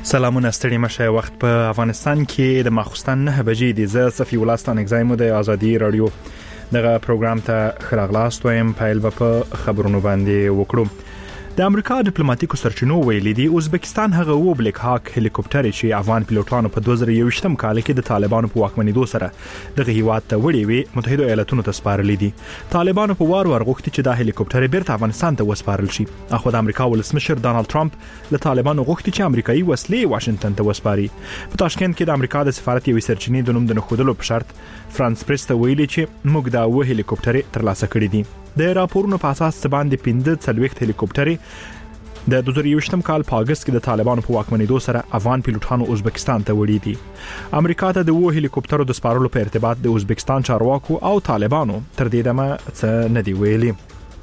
سلامونه ستړي مشه. وخت په افغانستان کې د ماخوستن 9 بجې دي. زه صفي ولستان اگزایمو د ازادي رادیو دغه پروګرام ته خراغلاست وایم. پایل په خبرونو باندې وکړو. د امریکا ډیپلوماټیکو سرچینو ویلي دي ازبکستان هغه و بلیک هاک هلیکوپټر چې افغان پیلوټانو په 2021م کال کې د طالبانو په واکمنېدو سره دغه هیواد ته وړي وي متحده ایالاتونو ته سپارلې دي. طالبانو په وار ورغوښتي چې د هلیکوپټر بیرته افغانستان ته وسپارل شي. اخو د امریکا ولسمشر ډانلډ ټرمپ له طالبانو غوښتي چې امریکایي وسلې واشنگټن ته وسپاري. په تاشکند کې د امریکا د سفارت یوې سرچینې د نوم د نخودلو په شرط فرانس پریس ته ویلي چې موږ دا و هلیکوپټر ترلاسه کړی دي. د راپورونو په اساس باندې 15 هلیکوپټر د 2021م کال په اگست کې د طالبانو په واکمنېدو سره افغان پیلوټانو ازبکستان ته وړي دي. امریکا ته د وو هلیکوپټرو د سپارلو په ارتباط د ازبکستان چارواکو او طالبانو تر دې دمه څه نه دی ویلي.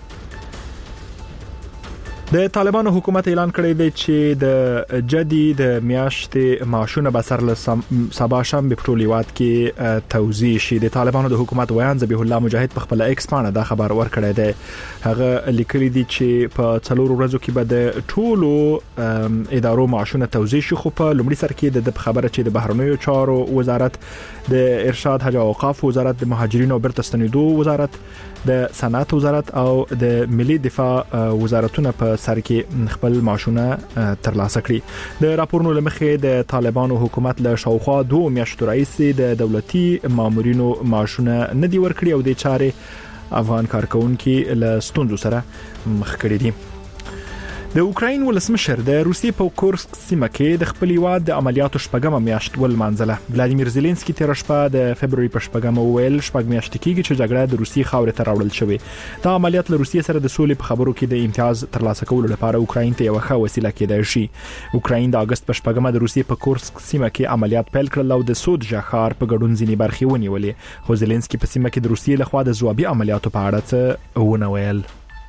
د طالبانو حکومت اعلان کړی دی چې د جدي د میاشتې معاشونه به سر له سبا شنبه په ټول هیواد کې توزیع شي. د طالبانو د حکومت ویان ذبیح الله مجاهد په خپل ایکس باندې دا خبر ورکړی دی. هغه لیکلی دی چې په 4 ورځو کې به د ټولو ادارو معاشونه توزیع شي. خو په لومړي سر کې د خبره چې د بهرنیو چارو وزارت، د ارشاد حج او اوقاف وزارت، د مهاجرینو او بیرته ستنېدو وزارت، د صنعت وزارت او د ملي دفاع وزارتونه په سر کې خپل معاشونه ترلاسه کړي. د راپورونو لمخې د طالبانو حکومت له شاوخوا 2 میاشتو راځي د دولتي مامورینو معاشونه نه دی ورکړي او د چارې افغان کارکونکو له ستونزو سره مخ کړي دي. د اوکراین ولسمشر د روسیې په کورسک سیمه کې د خپل هیواد د عملیاتو شپږمه میاشت ولمانځله. ولادیمیر زيلنسکي تیر شپه د فبرवरी په شپږمه ویل شپږ میاشتې کېږي چې جګړه د روسیې خاورې ته راوړل شوې. دا عملیات له روسیې سره د سولې په خبرو کې د امتیاز ترلاسه کولو لپاره اوکراین ته یو ښه وسیله کېدای شي. اوکراین د اگست په شپږمه د روسیې په کورسک سیمه کې عملیات پیل کړل او د سودجا ښار په ګډون ځینې برخې ونیولې. خو زيلنسکي په سیمه کې د روسیې لخوا د ځوابي عملیاتو په اړه څه ونه ویل.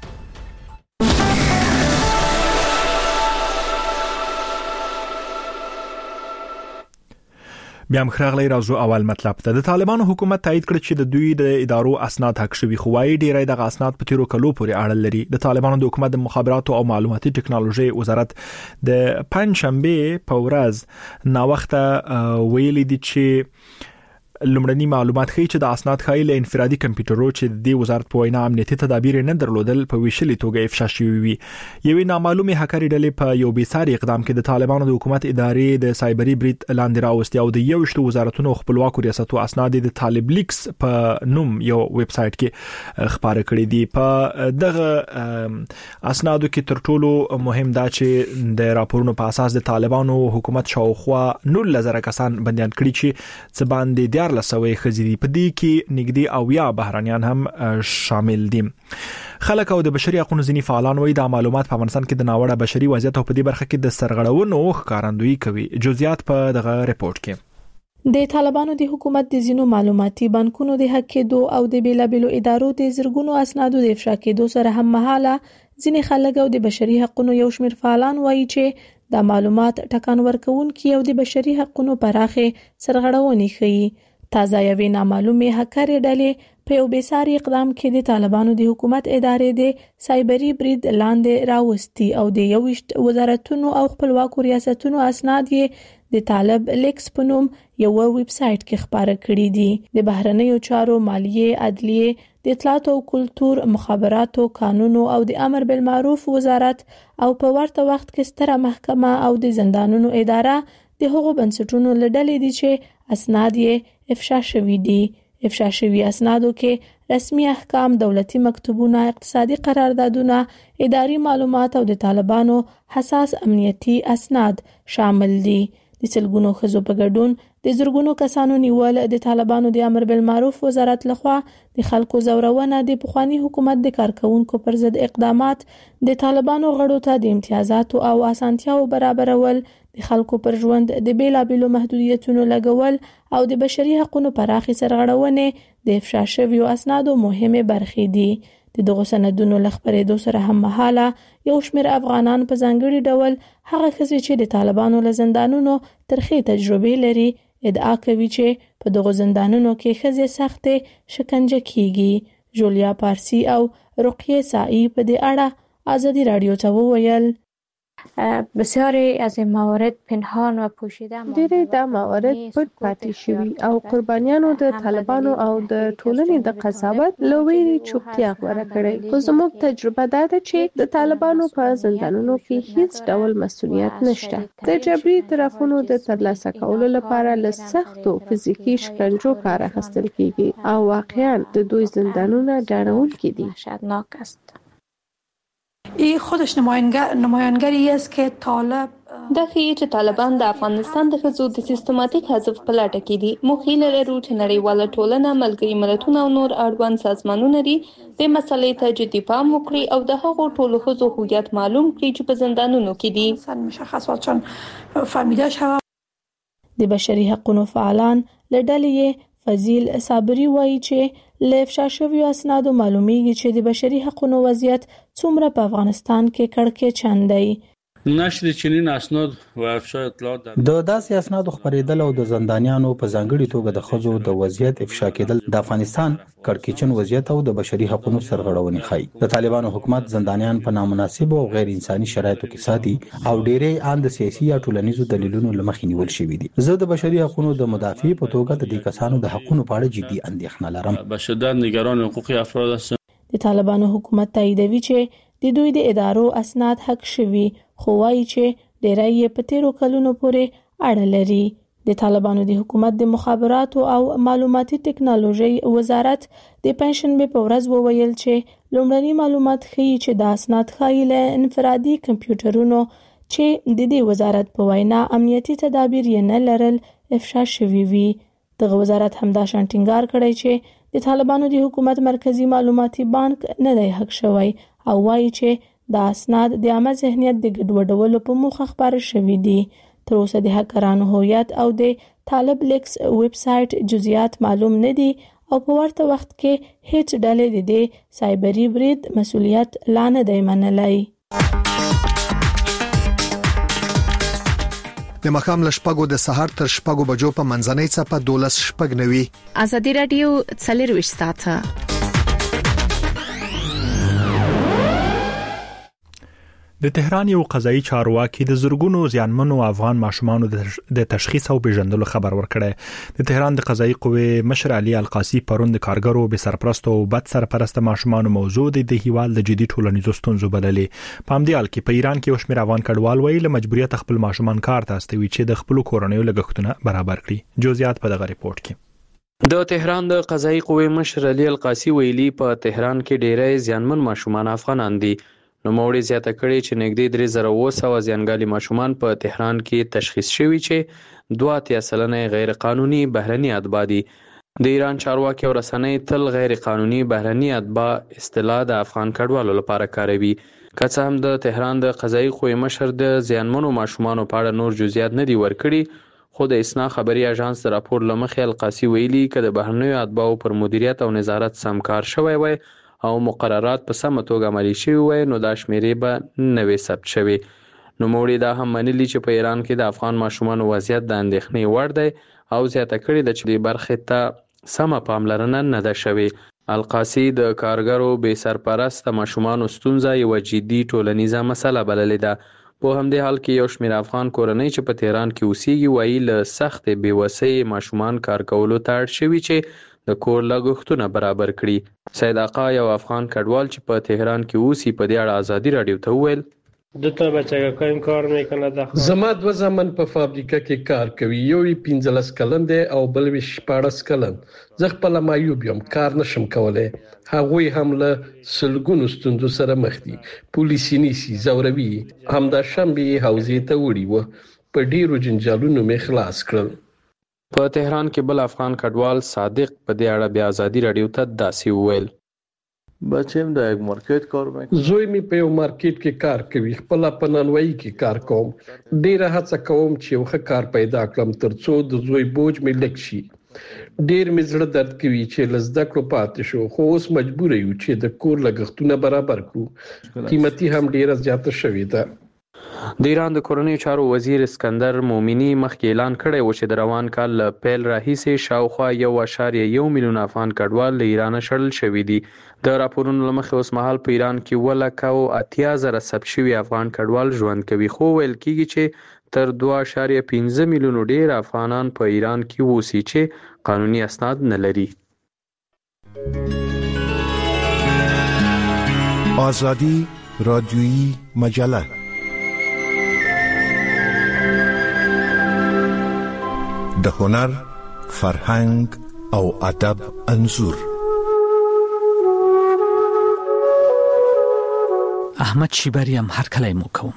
بیا مخراغلی راځو اول مطلب ته. د طالبانو حکومت تایید کړ چې د دوی د ادارو اسناد حق شوي، خو وايي ډیری د اسناد په تیرو کلو پورې اړه لري. د طالبانو د حکومت د مخابراتو او معلوماتي ټکنالوژي وزارت د پنځشنبه په ورځ نا وخته ویلي دي چې لومړني معلومات ښیي چې د اسناد خایي له انفرادي کمپیوټرو چې د وزارت په وینا امنیتي تدابیر نه درلودل په ویشلې توګه افشا شوی وي. یوې نامعلومه هکري ډلې په یو بیساري اقدام کې د طالبانو د حکومت ادارې د سایبري برید لاندې راوستي او د 21 وزارتونو خپلواکو ریاستو اسناد د طالب لیکس په نوم یو ویب سټ کې خبره کړې دي. په دغه اسنادو کې تر ټولو مهم دا چې د راپورونو په اساس د طالبانو حکومت شاوخوا 19,000 کسان بنديان کړي چې څه باندې لسوي خزيدي په دې کې نګدي او یا بهرانيان هم شامل دي. خلک او د بشري حقوقو ځینی فعالان وایي د معلومات په افغانستان کې د ناوړه بشري وضعیت او په دې برخه کې د سرغړونو ښکارندویي کوي. جزئیات په دغه ریپورت کې. د طالبانو د حکومت د زینو معلوماتي بانکونو د حق کېدو او د بیلابلو ادارو د زرګونو اسنادو د افشا کېدو سره هم مهاله ځینې خلک او د بشري حقوقو یو شمېر فعالان وایي چې د معلومات ټکان ورکوونکي او د بشري حقوقو پراخه سرغړونې ښيي. تازه یوې نامعلومه هکري ډلې په یو بیساري اقدام کې د طالبانو د حکومت ادارې د سایبري برید لاندې راوستي او د 21 وزارتونو او خپلواکو ریاستونو اسناد یې د طالب لیکس په نوم یو ویب سټ کې خبره کړې دي. د بهرنیو چارو، مالیه، عدلیه، د اطلاعات او کلتور، مخابراتو، قانونو او د امر بالمعروف وزارت او په ورته وخت کې ستره محکمه او د زندانونو اداره د هغو بنسټونو لړلې دي چې اسناد یې افشا شوي دي. افشا شوي اسنادو کې رسمي احکام، دولتي مکتوبونه، اقتصادي قراردادونه، اداري معلومات او د طالبانو حساس امنیتي اسناد شامل دي. د سلګونو خزو په ګډون د زرګونو کسانو نیول د طالبانو د امر بالمعروف وزارت لخوا د خلکو زورونه د پخوانی حکومت د کارکونکو پر ضد اقدامات، د طالبانو غړو ته د امتیازاتو او اسانتیاو برابرول، د خلکو پر ژوند د بیلابلو محدودیتونو لګول او د بشري حقوقو پراخي سرغړونې د افشا شویو اسنادو مهمه برخې دي. د دغه سندونو لخبرېدو سره هم مهاله یو شمېر افغانان په ځانګړي ډول هغه ښځې چې د طالبانو له زندانونو ترخې تجربې لري ادعا کوي چې په دغه زندانونو کې ښځې سختې شکنجه کیږي. جولیا پارسی او رقیه سائی په دې اړه ازادي رادیو ته وویل. بسیاری از این موارد پنهان و پوشیده ډېری دا موارد پټ پاتې شوي او قربانیانو د طالبانو او د ټولنې د قضاوت له ویرې چوپتیا غوره کړې. خو زموږ تجربه دا ده چې د طالبانو په زندانونو کې هیڅ ډول مسؤلیت نشته. د جبري طرفونو د ترلاسه کولو لپاره له سختو فزیکي شکنجو کار اخیستل کیږي او واقعا د دوی زندانونه ډارونکي دي. این خودش نمایانگری است که طالب دا ښیي چې طالبان د افغانستان د ښځو د سیستماتیک حذف په لټه کې دي. موږ هیله لرو چې نړیواله ټولنه، ملګري ملتونه او نور اړوند سازمانونه دې مسلې ته جدي پام وکړي او د هغو ټولو ښځو هویت معلوم کړي چې په زندانونو کې دي. د بشري حقوقو فعالان له ډلې فضیل صابري وایي چې له افشا شویو اسنادو معلومیږي چې د بشري حقوقو وضعیت څومره په افغانستان کې کړکېچن دی. نشر چنین اسناد و افشا اطلاعات د داسې اسنادو خبرېدل او د زندانیانو په ځانګړي توګه د ښځو د وضعیت افشا کېدل د افغانستان کړکېچن وضعیت او د بشري حقوقو سرغړونې ښيي. د طالبانو حکومت زندانیان په نامناسب او غیر انساني شرایطو کې ساتي او ډېری ان د سیاسي یا ټولنیزو دلیلونو له مخې نیول شوي دي. زه د بشري حقوقو د مدافع په توګه د دې کسانو د حقوقو په اړه جدي اندېښنه لرم. به شدت نگران حقوق افراد هستم. د طالبانو حکومت تاییدوي چې د دوی د ادارو اسناد حق شوي، خو وایي چې ډېری یې په تیرو کلونو پورې اړه لري. د طالبانو د حکومت د مخابراتو او معلوماتي ټکنالوژي وزارت د پنځشنبه په ورځ وویل چې لومړني معلومات ښیي چې د اسناد ښایي له انفرادي کمپیوټرونو چې د دې وزارت په وینا امنیتي تدابیر یې نه لرل افشا شوي وي. دغه وزارت همدا شان ټینګار کړی چې د طالبانو د حکومت مرکزی معلوماتي بانک نه دی حق شوی او وایي چې دا اسناد د عامه ذهنیت د ګډوډولو په موخه خپاره شوي دي. تر اوسه د هکرانو هویت او د طالب لیکس ویب سایټ جزئیات معلوم نه دي او په ورته وخت کې هیڅ ډلې د دې سایبري برید مسؤلیت لا نه دی منلی. د مخام لشپګو د سحر تر شپګو بجو په منځنۍ څپه 12 شپګ نوي. ازادي رادیو 24 ساعته. د تهران یو قضایي چارواکي د زرګونو زیانمنو افغان ماشومانو د تشخیص او پیژندلو خبر ورکړی. د تهران د قضایي قوې مشر علي القاصي پرون د کارګرو به سرپرست او بد سرپرست ماشومانو موضوع د هیواد د جدي ټولنیزو ستونزو بللې. په همدې حال کې په ایران کې وشمیر افغان کډوال ویل مجبوریت خپل ماشومان کار ته استوي چې د خپل کورنیو لګښتونه برابر کړي. جزئیات په دغه ریپورت کې. د تهران د قضایي قوې مشر علي القاصي ویلي په تهران کې ډېری زیانمن ماشومان افغانان دي. نو موړي زیاته کړي چې نږدې 3700 زیانګالي ماشومان په تهران کې تشخیص شوي چې 2.3% غیر قانوني بهرني اتباع دي. د ایران چارواکي او رسنۍ تل غیر قانوني بهرني اتباع اصطلاح د افغان کډوالو لپاره کاروي. که څه هم د تهران د قضایي قوې مشر د زیانمنو ماشومانو په اړه نور جزئیات نه دي ورکړي، خو د اسنا خبري اژانس د راپور لمخې القاصي ویلي چې د بهرنیو اتباعو پر مدیریت او نظارت سمکار شوی وای او مقررات په سمه توګه عملي شوي وای نو دا شمیرې به نوې ثبت شوي. نو موړي دا هم منلي چې په ایران کې د افغان ماشومانو وضعیت د اندېښنې وړ دی او زیاته کړي د چې برخې ته سمه پاملرنه نه ده شوې. القاصي د کارګرو بې سرپرست ماشومانو ستونزه یو جدي ټولنیزه مسله بللې ده. په همدې حال کې یو شمېر افغان کورنۍ چې په تهران کې اوسېږي وایي له سختې بېوسۍ ماشومان کار کولو ته اړ شوي چې د کور لګښتونه برابر کړي. سید آقا یو افغان کډوال چې په تهران کې اوسي په دې اړه ازادي رادیو ته وویل دوتا بچه کایم کار میکنه داخل زما دو زمن په فابریکه کې کار کوي، یو 15 کلن دی او بل 14 کلن. زه خپل مایوب یم، کار نشم کولای. هغوی هم له سلګونو ستونزو سره مخ دي. پولیسي نیسي، زوروي. همدا شنبه حوزې ته وړي و، په ډیرو جنجالونو می خلاص کړل. په تهران کې بل افغان کډوال صادق په دې اړه بیا ازادي رادیو ته داسې وویل بچیم د یک مارکیټ کار کوي. زوی می په یو مارکیټ کې کار کوي، خپل په نانوایی کې کار کوم. ډیره هڅه کوم چې یو ښه کار پیدا کړم ترڅو د زوی بوج می لږ شي. ډیر می زړه درد کوي چې لزده کړو پاتې شو، خو اوس مجبور یو چې د کور لګښتونه برابر کړو. قیمتي هم ډیره زیاته شوې ده. د ایران د کورنیو چارو وزیر اسکندر مومنی مخکې اعلان کړی و چې د روان کال له پیل راهیسې شاوخوا 1.1 میلیون افغان کډوال له ایرانه شړل شوي دي. د راپورونو له مخې اوس مهال په ایران کې 1,80,000 ثبت شوي افغان کډوال ژوند کوي، خو ویل کېږي چې تر 2.5 میلیونو ډیر افغانان په ایران کې اوسي چې قانوني اسناد نه لري. آزادی رادیویی مجله د هنر، فرهنګ او ادب انځور. احمد شیبریم هر کله مو کوم.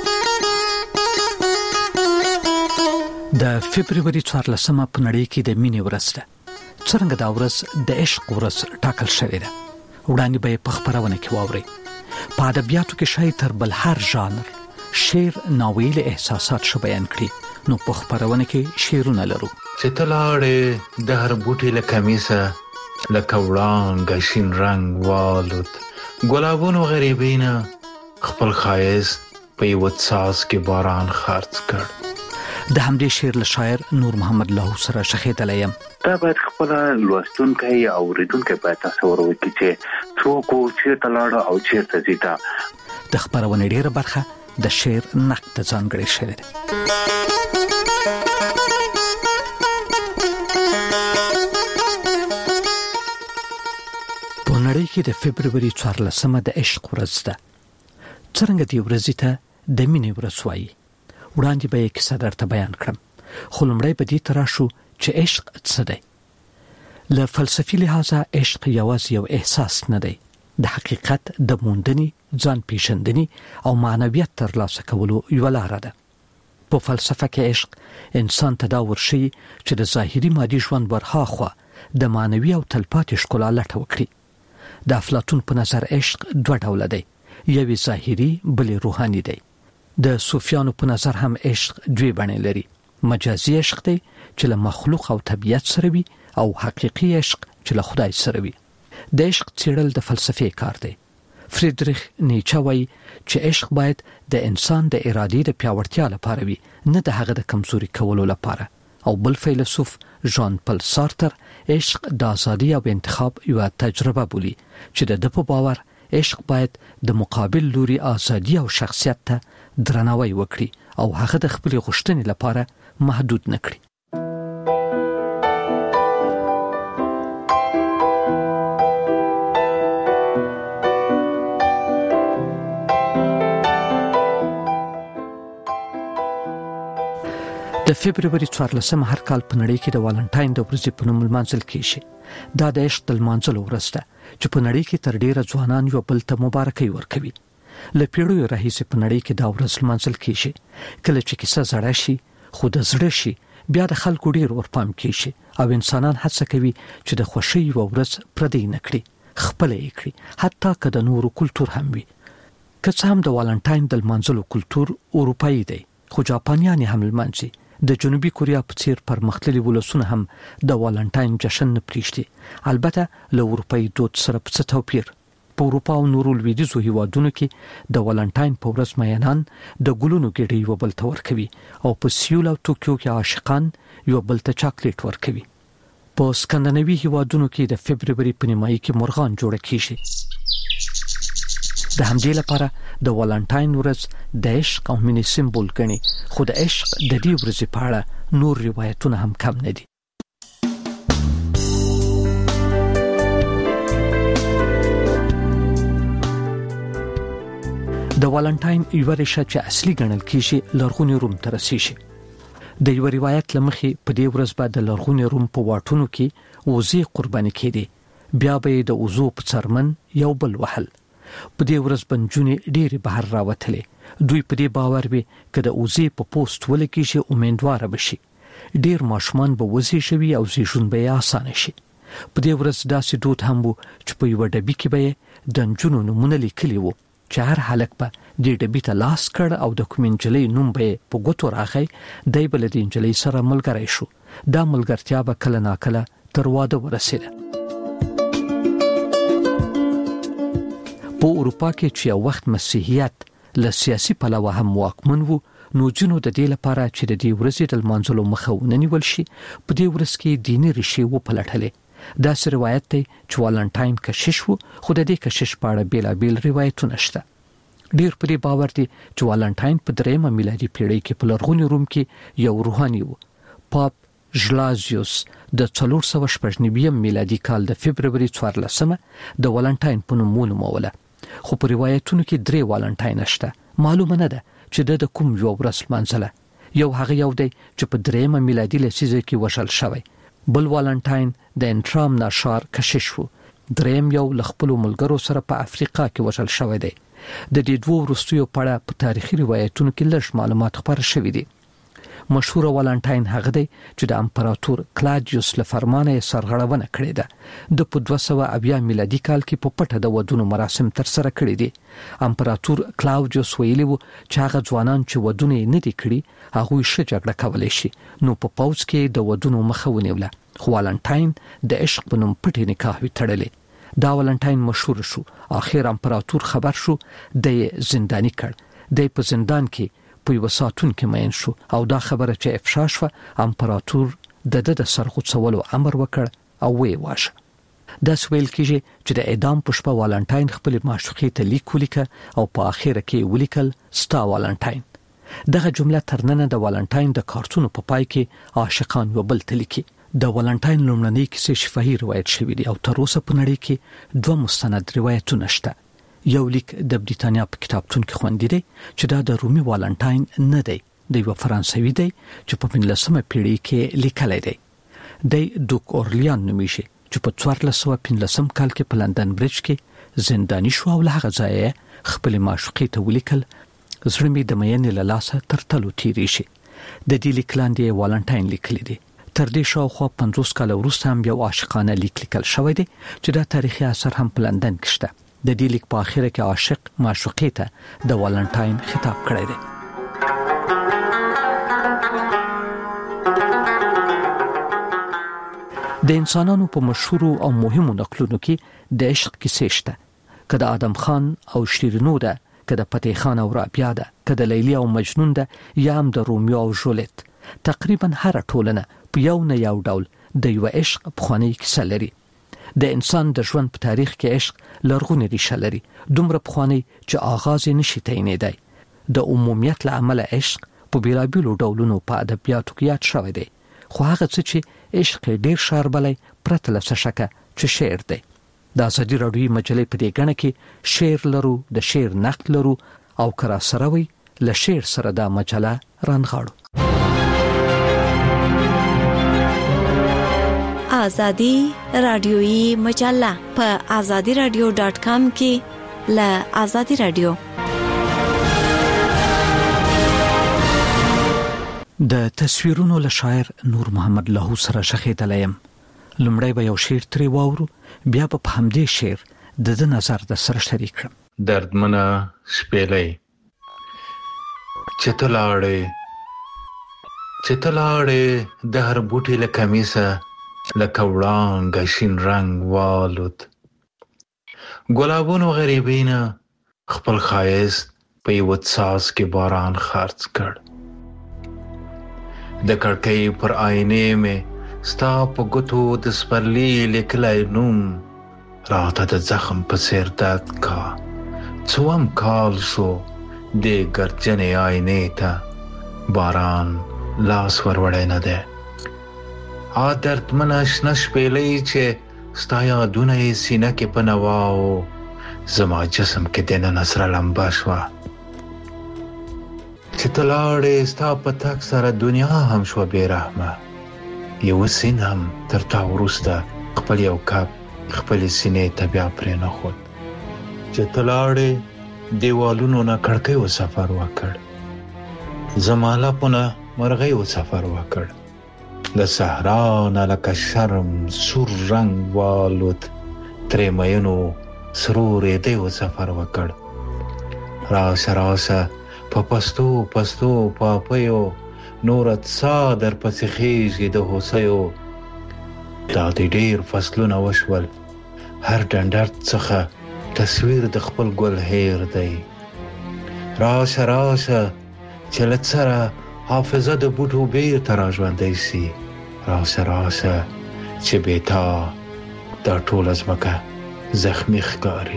د فبرवरी 14 په نړۍ کې د مینې ورځ ده. څنګه دا ورځ د عشق ورځ ټاکل شوې ده. وړاندې به په خبرونه کې واوري. په ادبیاتو کې شاید تر بل هر ژانر شعر، ناول، احساسات شو بیان کړي. نو په خبرونه کې شعرونه لرو. چې تلاړې د هر بوټي له کمیسه لکه وړانګه شین رنگ والوت، ګلابونو غریبینه خپل خایست په یو څاڅ کې باران خرڅ کړ. د همدې شعر له شاعر نور محمد لاهو سره شخېدلی یم. دا باید خپل لوستونکی او اوریدونکی باید تصور وکړي چې څوک چیرته لاړه او چیرته ځي. د خبرونې ډېره برخه د شعر نقد ته ځانګړې شوې ده. په نړۍ کې د فبرवरी 14 د عشق ورځ ده. څنګه دی ورځ ته د مینې ورځ وایي. وړاندې به یې کیسه درته بیان کړم، خو لومړی به دې ته راشو چې عشق څه دی. له فلسفي لحاظه عشق یوازې یو احساس نه دی، د حقیقت د موندنې، ځان پیژندنې او معنویت ترلاسه کولو یوه لاره ده. په فلسفه کې عشق انسان ته دا ورښیي چې د ظاهري مادي ژوند ورهاخوا د معنوي او تلپاتې ښکلا لټه وکړي. د افلاطون په نظر عشق دوه ډوله دی، یوې ظاهري بلې روحاني دی. د صوفیانو په نظر هم عشق دوی بڼې لري، مجازي عشق دی چې له مخلوق او طبیعت سره وي، او حقیقي عشق چې له خدای سره وي. د عشق څېړل د فلسفې کار دی. فریدریخ نیچه وایي چې عشق باید د انسان د ارادې د پیاوړتیا لپاره وي، نه د هغه د کمزوري کولو لپاره. او بل فیلسوف ژان پل سارتر عشق د ازادي او انتخاب یوه تجربه بولي چې د ده په باور عشق باید د مقابل لوري ازادي او شخصیت ته درناوی وکړي او هغه د خپل غوښتنې لپاره محدود نه کړي. د فبرवरी 14 هر کال په نړۍ کې د والنټاین د ورځې په نوم لمانځل کیږي. دا د عشق د لمانځلو ورځ ده چې په نړۍ کې تر ډیره ځوانان یو بل ته مبارکي ورکوي. له پیړیو راهیسې په نړۍ کې دا ورځ لمانځل کیږي. کله چې کیسه زړه شي خو د زړه شي، بیا د خلکو ډیر ورپام کیږي او انسانان هڅه کوي چې د خوښۍ یوه ورځ پردی نه کړي، خپله یې کړي، حتی که د نورو کلتور هم وي. که څه هم د والنټاین د لمانځلو کلتور اروپایي دی، خو جاپانیان هم لمانځي. د جنوبي کوریا په څیر پرمختللي ولسونه هم د والنټاین جشن نه پریږدي، البته له اروپایي دود سره په څه توپیر. په اروپا او نورو لویدیځو هیوادونو کې د والنټاین په ورځ میینان د ګلونو ګېډۍ یو بل ته ورکوي او په سیول او توکیو کې عاشقان یو بل ته چاکلیټ ورکوي. په سکندناوي هیوادونو کې د فبرवरी په نیمایي کې مرغان جوړه کیږي. د همدې لپاره د والنټاین ورځ د عشق او مینې سمبول ګڼي، خو د عشق د دې ورځې په اړه نور روایتونه هم کم نه دي. د والنټاین یوه ریشه چې اصلي ګڼل کیږي لرغوني روم ته رسیږي. د یو روایت لمخې په دې ورځ به د لرغوني روم په واټونو کې وزې قرباني کېدې، بیا به د وزو په څرمن یو بل وهل. په دې ورځ بنجونې ډېرې بهر راوتلې. دوی په دې باور وي که د وزې په پوست ولګېږي امیندواره به شي. ډېر ماشومان به وزې شوي او زیږون به یې اسانه شي. په دې ورځ داسې دود هم و چې په یوه ډبي کې به یې د نجونو نومونه لیکلي وو چې هر هلک به دې ډبي ته لاس کړ او د کومې نجلۍ نوم به یې په ګوتو راغی، دی به له دې نجلۍ سره ملګری شو. دا ملګرتیا به کله ناکله تر واده ورسېده. په اروپا کې چې یو وخت مسیحیت له سیاسي پلوه هم واکمن وو، نو ځینو د دې لپاره چې د دې ورځې د لمانځلو مخه ونیول شي په دې ورځ کې دیني ریښې وپلټلې. داسې روایت دی چې والنټاین کشش وو، خو د دې کشش په اړه بیلابیل روایتونه شته. ډیر پرې باور دي چې والنټاین په 3مه میلادي پیړۍ کې په لرغوني روم کې یو روحاني وو. پاپ ژلازیوس د 499 میلادي کال د فبرवरी 14مه د والنټاین په نوم ونوموله، خو په روایتونو کې 3 والنټاین شته. معلومه نه ده چې د کوم یو ورځ منځله. یو هغه یو دی چې په 3مه میلادي لسیزه کې وشل شوی، بل والنټاین د انټرام ناشار کشش وو. 3م یو لخپلو ملګرو سره په افریقا کې وشل شوی دی. د دې دوه وروستیو په اړه په تاریخي روایتونو کې لږ معلومات خبر شوي دي. مشهور والنټاین هغه دی چې د امپراتور کلاډیوس له فرمانه سرغړونه کړې ده. د 270 میلادي کال کې په پټه د ودونو مراسم تر سره کړې دي. امپراتور کلاډیوس ویلي وو چې هغه ځوانان چې ودونه نه دي کړي هغه ښه جګړه کولای شي، نو په پوځ کې د ودونو مخه ونیوله. خو والنټاین د عشق په نوم پټې نکاح وتړلې. دا والنټاین مشهور شو. اخر امپراتور خبر شو د زنداني کړ. د په زندان کې په یو ساتون کې مین شو او دا خبره چې افشا شوه، امپراتور د سرغوڅولو امر وکړ او وی واشه. دا سویل کېږي چې د اعدام په شپه والنټاین خپل معشوقې ته لیک ولیکه او په اخر کې ولیکل ستا والنټاین. دغه جمله ترننه د والنټاین د کارتونو په پای کې عاشقان وبل تلیکي. د والنټاین لومړنۍ کیسې شفاهي روایت شوې دي او تر اوسه په نړۍ کې 2 مستند روایتونه شته. یو لیک د بریتانیا په کتابتون کې خوندي دی چې دا د رومي والنټاین نه دی، د یو فرانسوي دی چې په 15مه پیړۍ کې لیکلی دی. د دوک اورلیان نومیږي چې په 1415 کال کې په لندن برج کې زنداني شو او له هغه ځایه خپل معشوقې ته ولیکل زړه مې د مینې له لاسه تر تلو تیری شي. د دې لیک لاندې والنټاین لیکلی دی. تر دې شاوخوا 50 کال وروسته هم یو عاشقانه لیک لیکل شوی دی چې دا تاریخي اثر هم په لندن کې شته. د دې لیک په اخر کې عاشق معشوقې ته د والنټاین خطاب کړی دی. د انسانانو په مشهور او مهمو نقلونو کې د عشق کیسې شته. کله آدم خان او شیرینو ده، کله فتح خان او رابعه ده، کله لیلی او مجنون ده، یا هم د رومیو او جولیت. تقریبا هر ټولنه په یو نه یو ډول د یو عشق پخوانی کیسه لري. د انسان د ژوند په تاریخ کې عشق لرغونی ریشه لري، دومره پخوانی چې آغاز یې نشي تعینېدای. د عمومیت له امله عشق په بیلابیلو ډولونو په ادبیاتو کې یاد شوی دی، خو هغه څه چې عشق ډیر شاربلی پرته له څه شکه چې شعر دی. د ازادي راډیوي مجلې په دې ګڼه کې شعر لرو، د شعر نقد لرو او کرا سره وي له شعر سره دا مجله رانغاړو. آزادی راډیوي مجله په azadiradio.com کې له آزادي راډیو. د تصویرونو له شاعر نور محمد لاهو سره شخېدلیم. لمړی به یو شعر ترې واورو، بیا په همدې شعر د نظر د سره شریک کړم. دردمنه شپېلۍ چې ته لاړې د هر بوټي له کمیسه لکه وړانګه شین رنگ والوت. ګلابونو غریبینه خپل ښایست په یوه څاڅ کې باران خرڅ کړ. د کړکۍ پر آینې مې ستا په ګوتو د سپرلي لیکلی نوم راته د زخم په څېر درد کا. څوم کال شو دې ګرجنې آینې ته باران لاس وروړی نه دی. دردمنه شنه شپېلۍ چې ستا یادونه یې سینه کې په نوا و، زما جسم کې دننه سره لمبه شوه. چې ته لاړې ستا په تګ سره دنیا هم شوه بې رحمه. یوه سین هم تر تا وروسته خپل یو کب خپلې سینې ته بیا پرېنښود. چې ته لاړې دیوالونو نه کړکیو سفر وکړ، زما لپونه مرغیو سفر وکړ. د صحرا نه لکه شرم سور رنگ والوت، ترې مینو سرو ریدیو سفر وکړ. راشه په پستو پاپیو نورت سا در پسې خیږي د هوسیو. دا د ډیر فصلونه وشول، هر ډنډر څخه تصویر د خپل ګل هیر دی. راشه راشه چې له سره حافظه د بوټو بیرته را ژوندی سي. راشه راشه چې بې تا دا ټوله ځمکه زخمي ښکاري.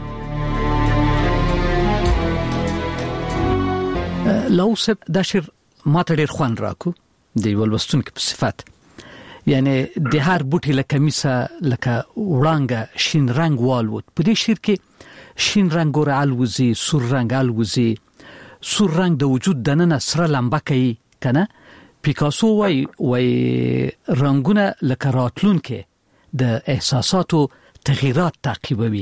لوسب دا شعر ماته ډېر خوند راکو د یو لوستونکي په صفت. یعنی د هر بوټي لکه میسه لکه وړانګه شین رنگ والوت. په دې شعر کې شین رنگ ګور الوزي، سور رنگ الوزي، سور رنگ د وجود دننه سره لمبه کوي کنه. پیکاسو وای رنگونه لکه راتلون کې د احساساتو تغییرات تعقیبوي.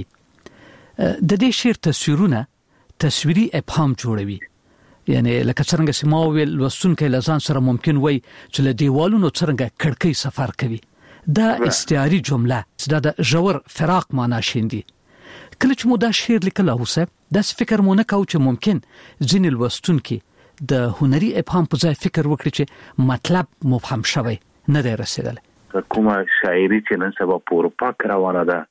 د دې شعر تصویرونه تصویري ابهام جوړوي. یعنی لکه څنګه چې ما ویل لوستونکي لزان سره ممکن وای چې له دیوالونو څنګه کړکۍ سفر کوي. دا استعاری جمله چې د ژور فراق معنا شیندي. کله چې مو دا شعر لیکل اوسه د فکر مو نه کاوه چې ممکن ځینې لوستونکي د هنري ابهام په ځای فکر وکړي چې مطلب مبهم شوی نه دی رسیدلی. کومه شاعري چې نن سبا په اروپا کې روانه ده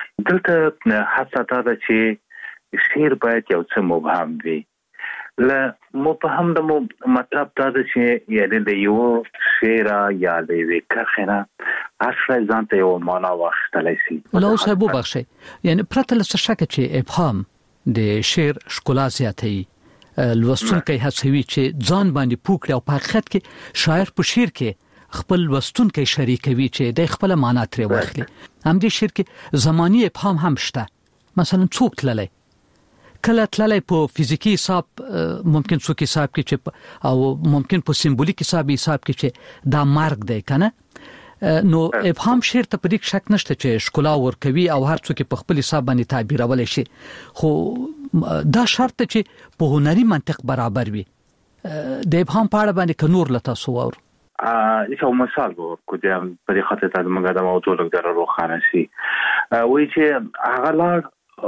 دلته حتی دا چې شعر باید یو څه مبهم وي. له مبهم د مطلب دا چې یعنی د یو شعر یا د یو کرخنه اصل ځانته یو معنا واخیستلی شي. لو صاحب وبخښئ، یعنی پرته له شک چې ابهام د شعر ښکلا زیاتوي. لوستونکی هڅوي چې ځان باندې پوکړي او په حقیقت کې شاعر په شعر کې خپل لوستونکی شریکوي چې د خپل معنا ترې واخلي. هم دې شعر کې زماني ابهام هم شته. مثلا څوک تللی کله تللی په فزیکی حساب ممکن څوک حساب کې چې او ممکن په سمبولیک حساب کې چې دا مرګ دی کنه. نو ابهام شعر ته په دې شک نشته چې ښکلا ورکوي او هر څوک په خپل حساب باندې تعبیرول شي. خو دا شرط چې په هنري منطق برابر وي. د ابهام په اړه باندې کنور لته سوور یو مثال ورکو د په دې خاطر ته موږ د موضوع لپاره روښانه شي. وایي چې هغه لار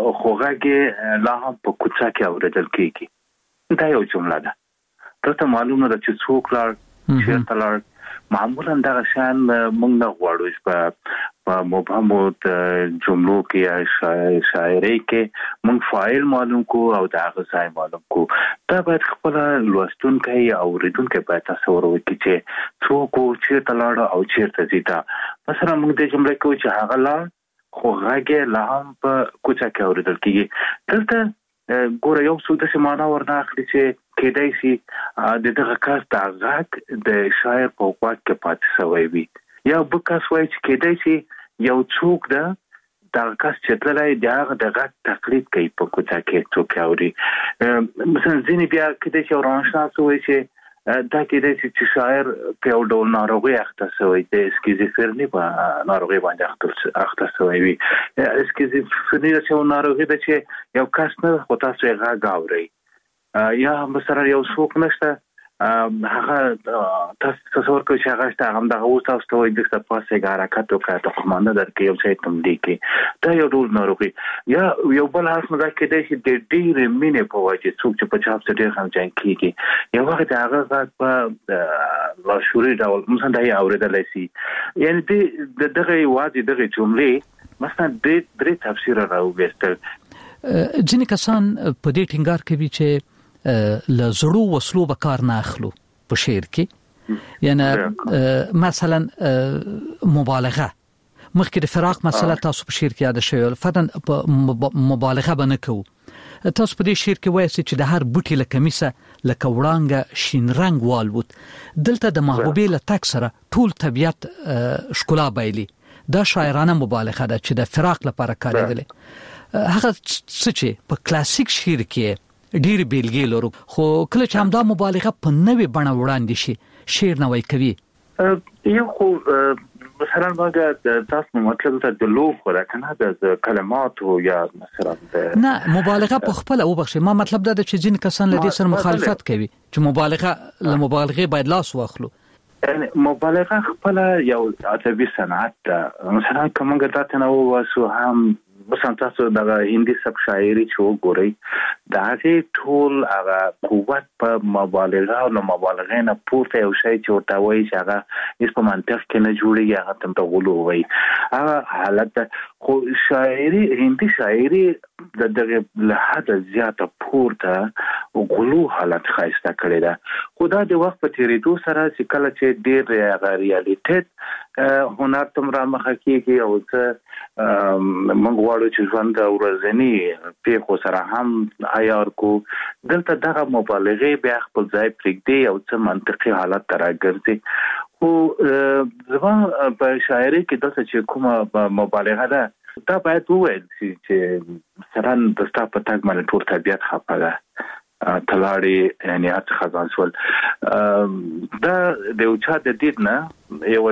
خوغه لا هم په کوڅه کې اوریدل کیږي. دا یو جمله ده. ته معلومه ده چې څوک لار چیرته لار معمولا دا شان موږ نه غواړو په مبهمو جملو کې یا شاعري کې موږ فاعل معلوم کو او دا غځای معلوم کو. دا باید خپل لوستونکي او اوریدونکي باید تصور وکړي چې څوک چیرته لار او چیرته ځي. مثلا موږ د جمله کې چې هغه لار خو غاګه لا هم په کوڅه کې اوریدل کیږي. دلته ګوره یو څه د سمانا ورناخلي چې کېدای شي د دغه کار د غاګ د شاعر په واک کې پاتې شوی وي یا بکاس وایي چې کېدای شي یو څوک د کس چې تللی د هغه د غاګ تقلید کوي په کوڅه کې څوک اوري. مثلا ځینې بیا کېدای شي ورانشناس وایي چې دا کېدای شي چې شاعر په یو ډول ناروغي اخته شوی د اسکیزوفرني په ناروغي باندې اخته شوی وي. اسکیزوفرني یو ناروغي ده چې یو کس نه خو تاسو یې غږ اورئ یا مثلا یو څوک نشته هغه تاسو تصور کوئ چې هغه شته هم دغه اوس تاسو ته وایي دغه پاسه حرکت وکړه ته خمانه درکې یو څه تم دی کې دا یو ډول ناروغي. یا یو بل هغه څه کېدای شي د ډېرې مینې په وجه څوک چې په چاپ ډېر خمجان کیږي یو وخت هغه په لاشوري ډول مثلا دا یې اوریدلی شي. یعنی دغه وادي دغه جملې مثلا درې تفسیر راوګستل. ځینې کسان په دې ټینګار کوي چې له زړو وسلو به کار نه اخلو په شعر کې. یعنی مثلا مبالغه مخکې د فراق مسله تاسو په شعر کې یاد شوی فدن مبالغه به نه کوو. تاسو په دې شعر کې وایي چې د هر بوټي له کمیسه لکه وړانګه شین رنگ والوت. دلته د محبوبې له تک سره ټول طبیعت ښکلا بایلي. دا شاعرانه مبالغه ده چې د فراق لپاره کارېدلې. هغه څه چې په کلاسیک شعر کې ډېر بیلګې لرو خو کله چې همدا مبالغه په نوې بڼه وړاندې شي شعر نوی کوي. یو خو مثلا موږ تاسو مطلب ته د لوخ راکنه د کلمات او یا مثلا نه مبالغه په خپل او بخښه ما مطلب دا چې ځین کسان له دې سره مخالفت کوي چې مبالغه له مبالغه باید لاس واخلو. یعنی مبالغه خپل یو ادبي صنعت مثلا کومه ګټه نه واسو هم مثلا تاسو د هندي سب شاعري چې وګورئ دا چې ټول هغه قوت په مبالغه او مبالغه نه پورته یو شی چې ورته وایي چې هغه هیڅ په منطق کې نه جوړیږي هغه تم ته غلو وایي هغه حالت خو شاعري هندي شاعري د دغه له حد زیاته پورته غلو حالت خاصه کړی دا خو دا د وخت په تیریدو سره چې کله چې ډېر هغه ریالیټي هنر تم را مخه کیږي او موږ غواړو چې ژوند ورځنی پیښو سره هم عیار کو دلته دغه مبالغه بیا خپل ځای پرېږدي او څه منطقي حالت ته راګرځي خو زما په شاعري کې دلته چې کومه مبالغه ده دا باید وویل شي چې سره د ستا په تګ باندې ټول طبیعت خفه ده تلاړي یعنی هڅه خزان سول دا د یو چا د دید نه یو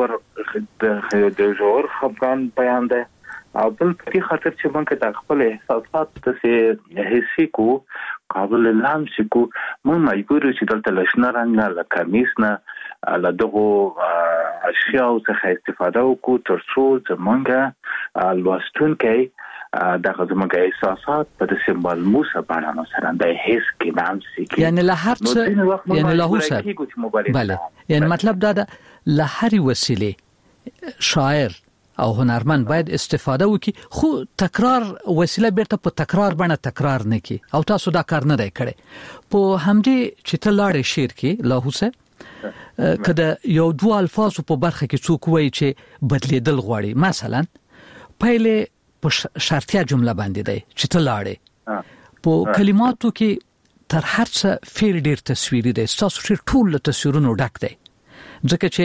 ژور خفګان بیان ده او بل په خاطر چې موږ د خپل احساسات ته حسي کو قابل لمس کو موږ مجبور چې دلته لښنه رنګ نه لکمیس نه له دغه اشیاء څخه استفاده وکړو ترڅو زمونږ لوستونکي دغه زموږ احساسات په سیمبل موسه باندې سره د حس کې نامسي کې یعنی له هر څه یعنی له هوسه بله یعنی مطلب دا ده له هر وسیله شاعر او هنرمند باید استفاده وکړي خو تکرار وسیله بیرته په تکرار باندې تکرار نه کی او تاسو دا کار نه دی کړی په همدې چې ته لاړې شعر کې له هوسه کله یو دوه الفاظ په برخه کې څوک وایي چې بدلیدل غواړي مثلا پهله په شرطیه جمله باندې دی چې ته لاړې په کلماتو کې تر هر څه فعل ډیر تصویري دی تاسو چې ټول تصویرونو ډک دی ځکه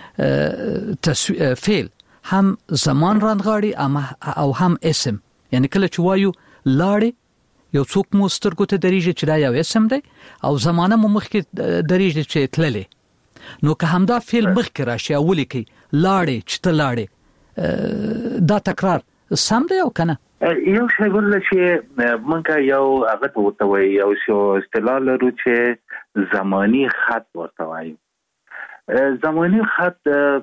چې فعل هم زمان رانغاړي او هم اسم یعنی کله چې وایو لاړې یو څوک مو سترګو ته درېږي چې دا یو اسم دی او زمانه مو مخکې درېږي چې تللې نو که همدا فعل مخکې راشي او ولیکي لاړې چې ته لاړې دا تکرار سم دی او کنه یو شی ورل چې مونږه یو هغه ته وایي یو شی اصطلاح لرو چې زمانی خط ورته وایي زمانی خط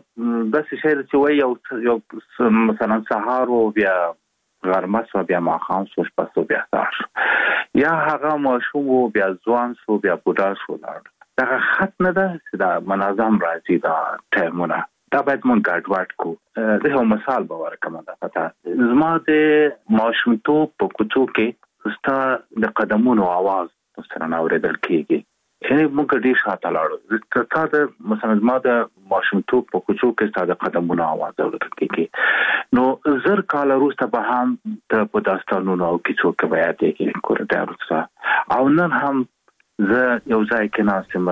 بس شی چې وایي یو مثلا سهار او بیا غرمه سو بیا ماخام سو شپه سو بیا سهار یا هغه ماشوم او بیا ځوان سو بیا بوډا شو دا خط نه ده چې دا منظم راځي دا ټایمونه دا باید مونږ ګډوډ کو زه یو مثال به ورکوم دا پته زما د ماشومتوب په کوڅو کې ستا د قدمونو आवाज سره اورېدل کېږي یعنی موږ ډېر شاته لاړو ستا د مثلا زما د ماشومتوب په کوڅو کې ستا د قدمونو आवाज اورېدل کېږي نو زر کال وروسته به هم د په داستانونو او کیسو کې بیا دې کور دا وروسته او نن هم زه یو ځای کې ناستم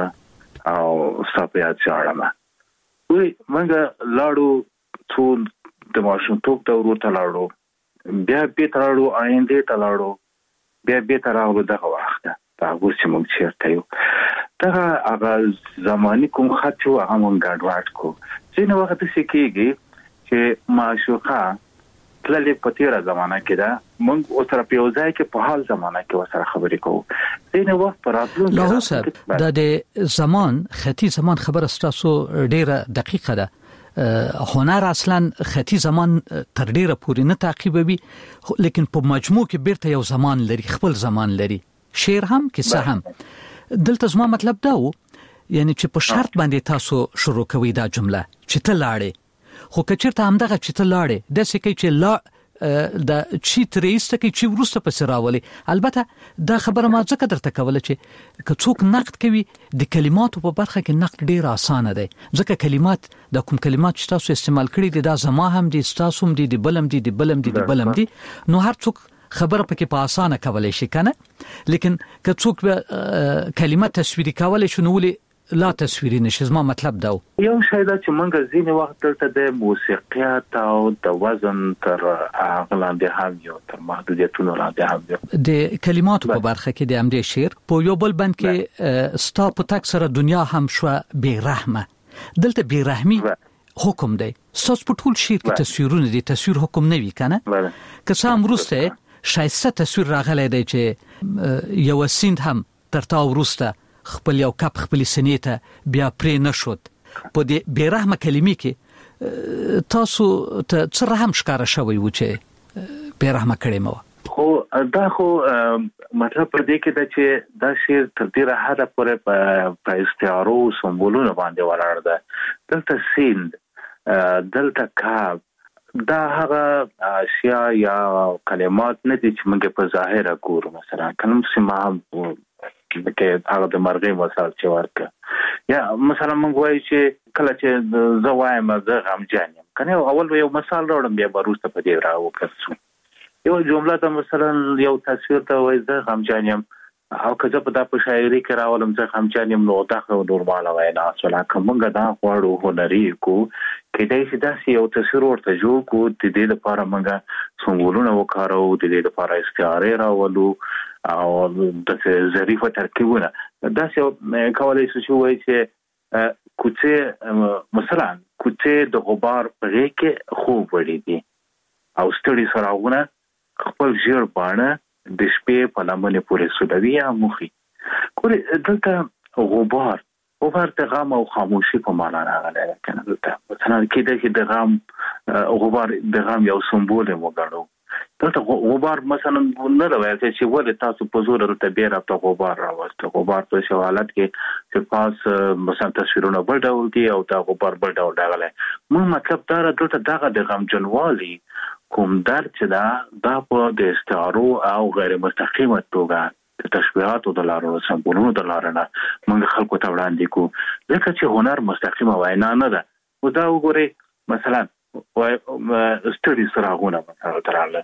او صاحب یاد وی منګه لاړو ټول د ماشومتوب د ورته لاړو بیا به تراړو آینده ته لاړو بیا به تراړو دغه وخت دا اوس موږ چیرته یو دا هغه زماني کوم خط یو هغه مونږ ګډوډ کو چې نو وخت څه کېږي چې معشوقه تللې په تیره زمانہ کې دا مونږ اوس تر پیوځای کې په حال زمانہ کې وسره خبرې کوو دینه وخت پراتلو له سره د زمان خطي زمان خبره ستاسو ډیره دقیقه ده هنر اصلا خطي زمان تر ډیره پورې نه تعقیبوي لیکن په مجموع کې بیرته یو زمان لري خپل زمان لري شعر هم کیسه هم دلته زما مطلب دا و یعنی چې په شرط باندې تاسو شروع کوي دا جمله چې ته لاړې خو کچرته همدغه چې ته لاړې د سکه چې لا د چی تریسته کې چې ورسته پس راولي البته دا خبره ما ځکه درته کوله چې څوک نقد کوي د کلماتو په برخه کې نقد ډیر اسانه دی ځکه کلمات د کوم کلمات چې تاسو استعمال کړی دي دا زما هم دي تاسو هم دي د بلم دي د بلم دي د بلم دي نو هر څوک خبره پکې په اسانه کولای شي کنه لیکن که څوک کلمات تصویري کولای شي نو لا تصویري نشي زما مطلب دا یو شی دا چې مونږ ځینې وخت دلته د موسیقیات او د وزن تر اغلاندې هم یو تر محدودیتونو لاندې هم یو د کلماتو په برخه کې د امدې شعر په یو بل بند کې ستا په تک سره دنیا هم شو بې رحمه دلته بې رحمي حکم دی ساس په ټول شعر کې تصویرونه دي تصویر حکم نه وی کنه که څه هم روسته شایسته تصویر راغلی دی چې یو سیند هم تر تا وروسته خپل یو کپ خپل سینې ته بیا پرې نشود په دې بیرحمه کلمې کې تاسو ته څه رحم ښکارا شوی و چې بیرحمه کړي مو. خو دا خو مطلب پر دې کې دا چې دا شعر تر دې راحته پورې په استعارو سمبولونو باندې ولاړ ده. دلته سیند، دلته کاب، دا هغه اشیاء یا کلمات نه دي چې موږ په ظاهره ګورو. مثلا کلم سما کې هغه د مرغۍ مثال چې ورکه، یا مثلا موږ وایو چې کله چې زه وایم زه غمجن یم، کنه اول یو مثال راوړم بیا وروسته په دې راوکړم. یو جمله ته مثلا یو تصویر ته وایي زه غمجن یم، او که زه په دا په شاعري کې راولم زه غمجن یم، نو دا خو نورماله وینا شوه. که موږ دا غواړو هنري کو کېدای شي داسې یو تصویر ورته جوړ کړو، د دې لپاره موږ سمبولونه وکاروو، د دې لپاره استعارې راولو او د ظریفه ترکیبونه. داسې کولی شو چې وایي چې کوڅې مثلا کوڅې د غبار په غېږ کې خوب وړي دي او ستړي څراغونه خپل ژیړ باڼه د شپې په لمنې پورې سولوي یا موخي. ګورې دلته غبار ته غم او خاموشي په معنا راغلی ده که نه. دلته مثلا کېدای شي د غم غبار د غم یو سمبول یې وګڼو. دلته غبار مثلا نه ده ویل چې ولې تاسو په زور دلته بیا رابطه غبار راوسته. غبار په شو حالت کې چې پاس مثلا تصویرونه بل ډول دي او دا غبار بل ډول راغلی. موږ مطلب دا دلته دغه د غمجنوالي کوم درد چې دا په د استعارو او غیر مستقیمه توګه د تشبیهاتو د لارو سمبولونو د لارو نه موږ خلکو ته وړاندې کوو. ځکه چې هنر مستقیمه وینا نه ده. او دا وګورئ مثلا ستړي څراغونه مثلا تراله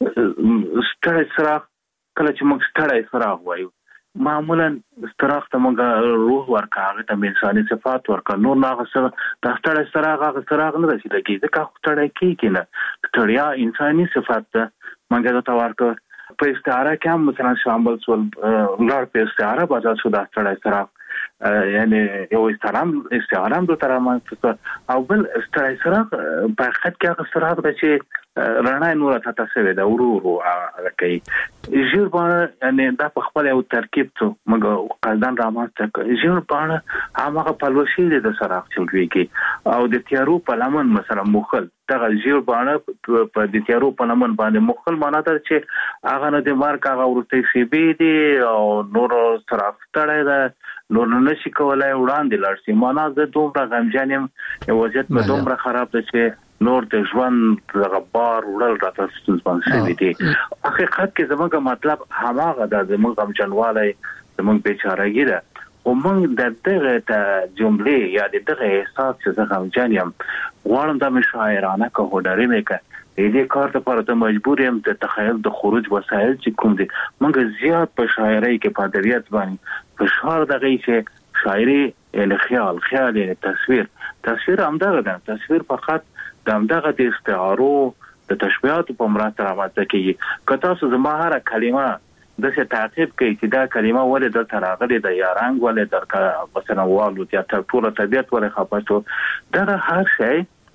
ستړي څراغ، کله چې موږ ستړي څراغ وایو معمولا څراغ ته موږ روح ورکړه، هغه ته انساني صفات ورکړه. نور نه هغه دا ستړي څراغ هغه څراغ نه ده چې لګي، ځکه ستړی کېږي نه. ستړیا انساني صفات ده، موږ ته ورکړه. په استعاره کې هم مثلا شامل شول، لړ په استعاره بدل شو دا ستړی څراغ، یعنی یو استعاره هم دلته رامنځته او بل ستړی څراغ په حقیقت کې هغه څراغ ده چې رڼا نور ته تاسو ده ورو ورو هغه کوي. ژیړ باڼه یعنی دا په خپل یو ترکیب ته موږ قصدن رامنځته کوي. ژیړ باڼه هغه پلوشي د څراغ چولويږي او د تیارو په لمن مثلا مخل دغه ژیړ باڼه په د تیارو په لمن باندې مخل معنا ده چې هغه نه د مارک هغه ورته شیبې دي او نور څراغ تړای ده، نور نشي کولای وړاندې لاړ شي. معنا زه دومره غمجن یم، وضعیت مې دومره خراب ده چې نور د ژوند غبار وړل راته ستونزمن شوي دي. حقیقت کې زموږ مطلب هماغه ده، زموږ غمجنوالی زموږ بیچارهګي ده. خو موږ د دغه جملې یا د دغه احساس چې زه غمجن یم غواړم دا مې شاعرانه که هنري مې که دې کار لپاره ته مجبور یم د تخیل د خروج وسایل چې کوم دي. موږ زیات په شاعرۍ کې په ادبیات باندې فشار دغه چې شاعري یعنی خیال یعنی تصویر همدغه ده. تصویر فقط د همدغه د استعارو د تشبیهاتو په مرسته رامنځته کېږي. که تاسو زما هره کلمه داسې تعقیب کوي چې دا کلمه ولې دلته راغلې ده یا رنګ ولې درکه مثلا والوت یا ټوله طبیعت ولې خفه شو، دغه هر شی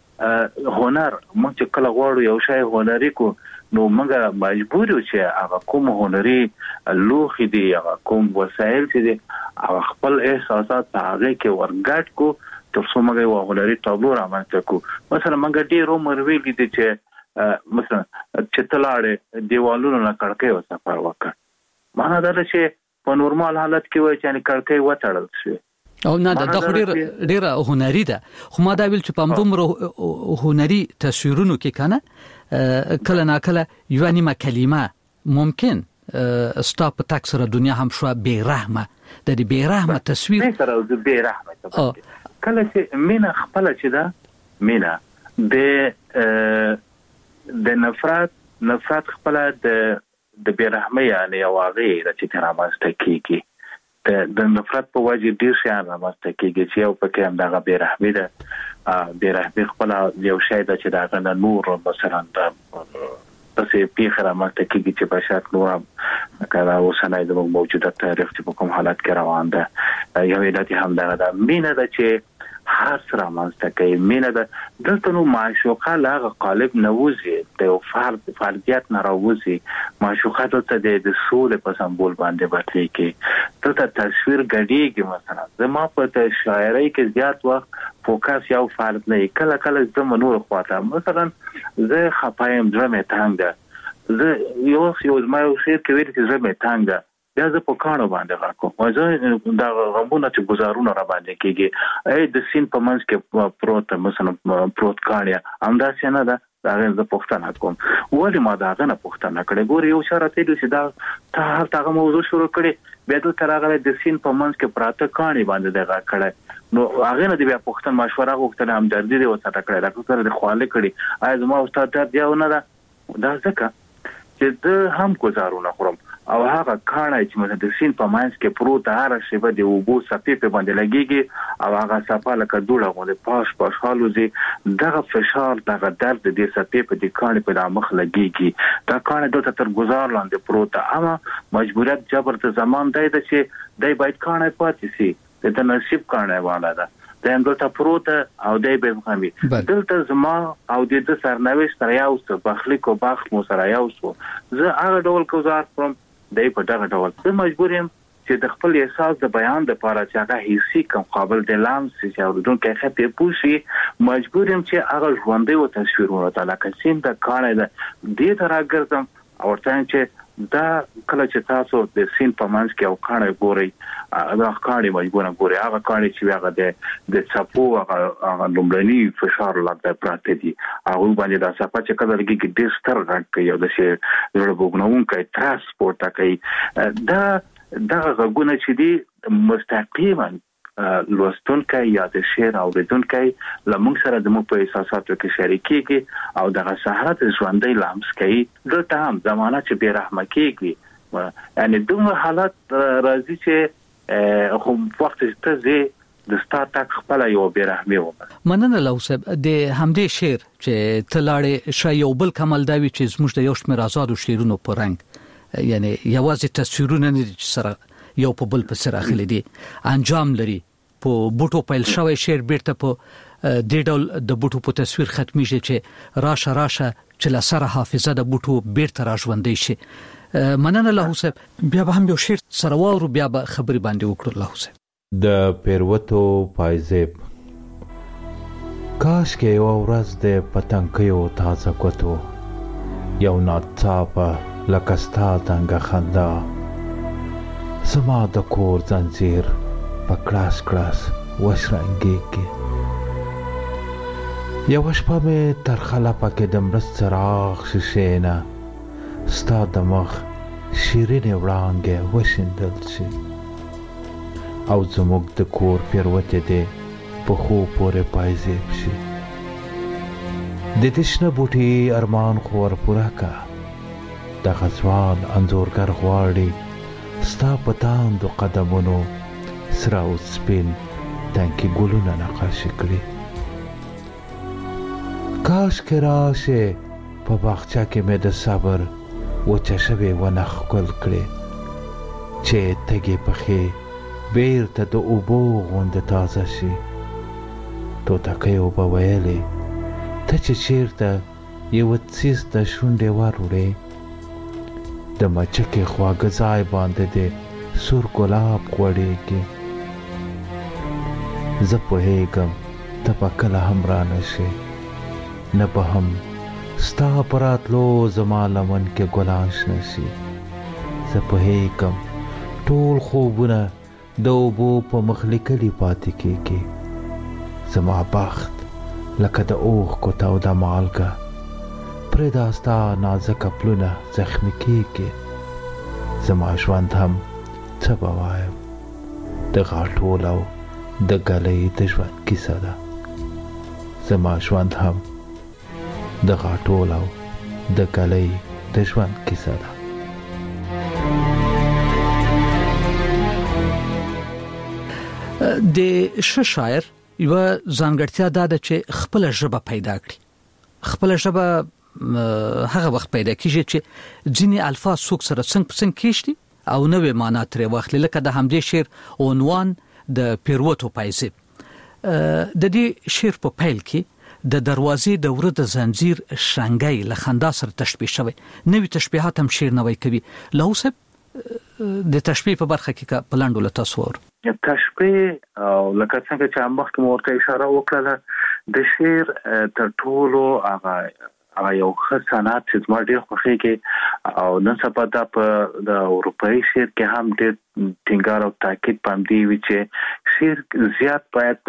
هنر. موږ چې کله غواړو یو شی هنري کو نو موږ مجبور یو چې هغه کوم هنري لوښي دي، هغه کوم وسایل چې دي هغه خپل احساسات هغه کې ورګډ کو تر څو موږ یو هنري تابلو رامنځته کو. مثلا موږ ډېر عمر ویلي دي چې مثلا چې تلاړې دیوالونو نه کړکۍ وسفر وکړ، معنا دا چې په نورمال حالت کې وای چې کړکۍ وتړل شي او نه دا خو ډیره هنري ده. خو ما دا ویل چې په همدومره هنري تصویرونو کې کنه کله ناکله یو نیمه کلمه ممکن ستا په تک سره دنیا هم شو بیرحمه د دې بیرحمه تصویر سره د بیرحمه کله چې مینا خپل چې دا مینا د نفرت خپل د بیرحمه یعنی واغې چې ترامسته کیږي د نفرت په وجه ډیر شي رامسته کیږي چې یو پکې هم دغه بیرحمه ده. بیرحمه خپل یو شی ده چې دغه نور مثلا د پسې پیخ رامسته کیږي چې په شرط نور کله اوسنۍ د موجوده تاریخ چې په کوم حالت کې روان ده. یو علت هم دغه مینه ده چې هر سره مانسته کوي. مینه ده دلته نو معشوقه لاغه قالب نووزي د فردیت ناراوزي. معشوقه دلته د سولې په سمبول باندې بدلې کې دلته تصویر غړيږي. مثلا زما په شاعرۍ کې زیات وخت فوکس یو فرد نه کله کله زما نور خواته مثلا زه خپایم درمه تنګ ده زه یو ما یو شعر کې ویل چې زه مې تانګه بیا زه په کانو باندې راکوم او زه دا غمونه چې گزارونه را باندې کېږي اې د سین په منځ کې پروت مثلا پروت کاڼیا همداسې نه ده دا زه پوښتنه کوم ولې ما دا غنه پوښتنه کړې ګوري یو شرط دی چې دا ته هغه موضوع شروع کړي بیا د ترغله د سین په منځ کې پراته کاڼي باندې دغه کړه نو هغه نه دی بیا پوښتنه مشوره غوښتنه هم درځي دی وساته کړی ډاکټر د خواله کړي آیا زما استاد درد یاونه دا ځکه چې د هم گزارونه خورم او هغه کاڼي چې موږ د سین په منځ کې پروت هر شی به د وبو سپې په باندې لګيږي او هغه صفه لکه دوړه غوډه پاش حالوزي دغه فشار دغه درد د سپې په د کاڼي په مخ لګيږي دا کاڼي دلته تر گزار لاندې پروت اما مجبوریت جبر ته زمان دی چې دای باید کاڼي پاتې شي د نصیب کاڼي والا ده د دلته پروت او دای به مخامي دلته زما او د سرنويش تر یو څه بخلی کو باخ مو سره یو څه زه هغه ډول گزار کوم دای په دغه ډول زه مجبور یم چې د خپل احساس د بیان د لپاره چې هغه هیڅ کوم قابل د لامس چې اوردونکو خپې پوښي مجبور یم چې هغه ژوندۍ او تصویرونه تعلق سین د کانه د دې ترګرځم او ورته چې دا کله چې تاسو د سین په منځ کې او کانه ګوري دا کانه مجبور ګوري هغه کانه چې هغه د چپو هغه لومړني فشار لاندې پراته دي هغه باندې دا صفه چې کله لګي د ستر غټ کوي او د شي لړبوګنون کوي ترانسپورت کوي دا غوونه چې دي مستقیما لوستونکي یا د شعر اوریدونکي لمونږ سره د مو په احساساتو کې شریکيږي او دغه سهارت ژوندۍ لامس کوي دلته هم زمانہ چې بیرحمه کېږي یعنی دومره حالت راځي چې خو وخت ته زه د ستاتک خپل یو بیرحمي ومه مننه لوسب د همدې شعر چې تلاړې شای یو بل کمال داوی چې زموږ د یو شمېر آزادو شعرونو په رنګ یعنی یوازې تصویرونه نه دي سره یو په بل په سر اخلي دي انجام لري په بوټو پیل شوی شعر بیرته په د ډول د بوټو په تصویر ختميږي چې راشه چې لسره حافظه د بوټو بیرته راژوندې شي مننه له حساب بیا به هم یو شعر سره وورو بیا به خبري باندې وکړو له حساب د پیروتو پایزیب کاش کې یو ورځ د پتنګیو تازه کوتو یو ناڅاپه لکستا څنګه خندا سما د کور زنجیر په کلاس وشرنګي کې یو شپه مې تر خلا پکې د مرست چراغ شیشینا ستا د مخ شیرین وړانګې وشندل شي او زموږ د کور پیروته دې په خو پورې پایزیب شي د دشنه بوټي ارمان خور پورا کا د غزوان انزورګر غواړي ستا پتان دو قدمونو سرا او سپین تانکی ګلونه نقاشي کړي کاش کې راشه په باغچه کې مې د صبر و چشمه ونه خپل کړي چې تګي پخې بیرته د اوبو غوند تازه شي تو تکي او په ویلې ته چې چیرته یو څیز د شونډې وروړې د مچکه خواږه ځای باندې د سور ګلاب غوړېږي زه پوهېږم ته به کله هم رانشې نه به هم ستا په راتلو زما لمن کې ګلان شنه شي زه پوهېږم ټول خوبونه د اوبو په مخ لیکلي پاتې کېږي زما بخت لکه د اوښکو توده مالګه پرېږده ستا نازکه پلونه زخمي کېږي زما ژوند هم څه به وایم د غاټول او د ګلۍ د ژوند کیسه ده زما ژوند هم د غاټول او د ګلۍ د ژوند کیسه ده د شاعر یو ځانګړتیا ده چې خپل ژبه پیدا کړي خپل ژبه هغه وخت پیدا کیږي چې ځینې الفاظ څوک سره څنګه کېشتي او نوې معنا ترې واخلي لکه د همدې شعر عنوان د پیروتو پایزیب د دې شعر په پیل کې د دروازې د وره د زنجیر شنګي لخندا سره تشبیه شوی نوې تشبیهات هم شعر نوې کوي لوسب د تشبیه په برخه کې پلاندو له تصور تشبیه او لکه څنګه چې مخکې مورته اشاره وکړه د شعر تر ټولو هغه هغه یو ښه صنعت چې زما ډېر خوښیږي او نن سبا دا په د اروپایي شعر کې هم ډېر ټینګار او تاکید پاندې وي چې شعر زیات باید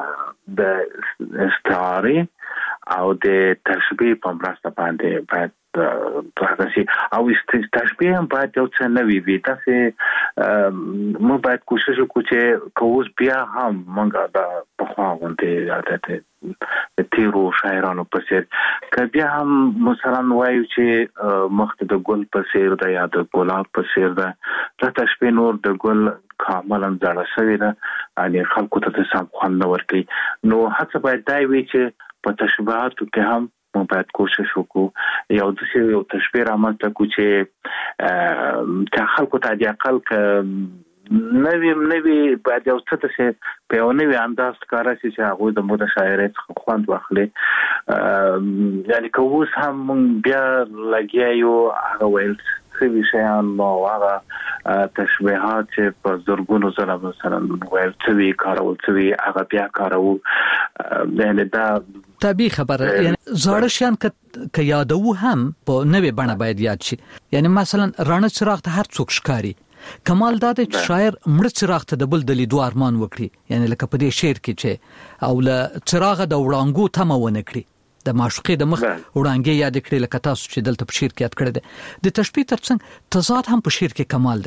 د استعاره او د تشبیه په مرسته باندې باید تاسو او تشبیه هم باید یو څه نوی وي تاسو مو باید کوشش وکړو چې کوز بیا هم مونږه د په خوا غونډه عادت تیرو شاعرانو په څیر که بیا هم مثلا وایو چې مخ د ګل په څیر د یا د ګلاب په څیر د تشبیه نور د ګل کاملا ځړه شوی ده ان خلکو ته سم خوند ورکړي نو هڅه باید دای وي چې په تشبیهاتو کې هم مو باید کوشش وکړو یو د یو تشبیه رامنځته کو چې خلکو ته د عقل نوی باید یو څه څه په یو نوی انداز کار شي چې هغه د مو د شاعرۍ څخه خوند واخلي یعنی که اوس هم بیا لګیایو هغه ویل څه شیان نو هغه تشبیهات چې په زرګونو ځله مثلا ویل څه کارول څه هغه بیا کارو یعنی دا طبيعي خبره یعنی زړه شان ک یادو هم په نوې بڼه باید یاد شي یعنی مثلا رانه چراغ ته هر څوک ښکاری کمال دا چې شاعر مړ چراغ ته د بل د لیدو ارمان وکړي یعنی لکه په دې شعر کې چې او له چراغ د وړانګو تمه ونه کړي د معشوقې د مخ وړانګې یاد کړي لکه تاسو چې دلته په شعر کې یاد کړی دی د تشبیه ترڅنګ تضاد هم په شعر کې کمال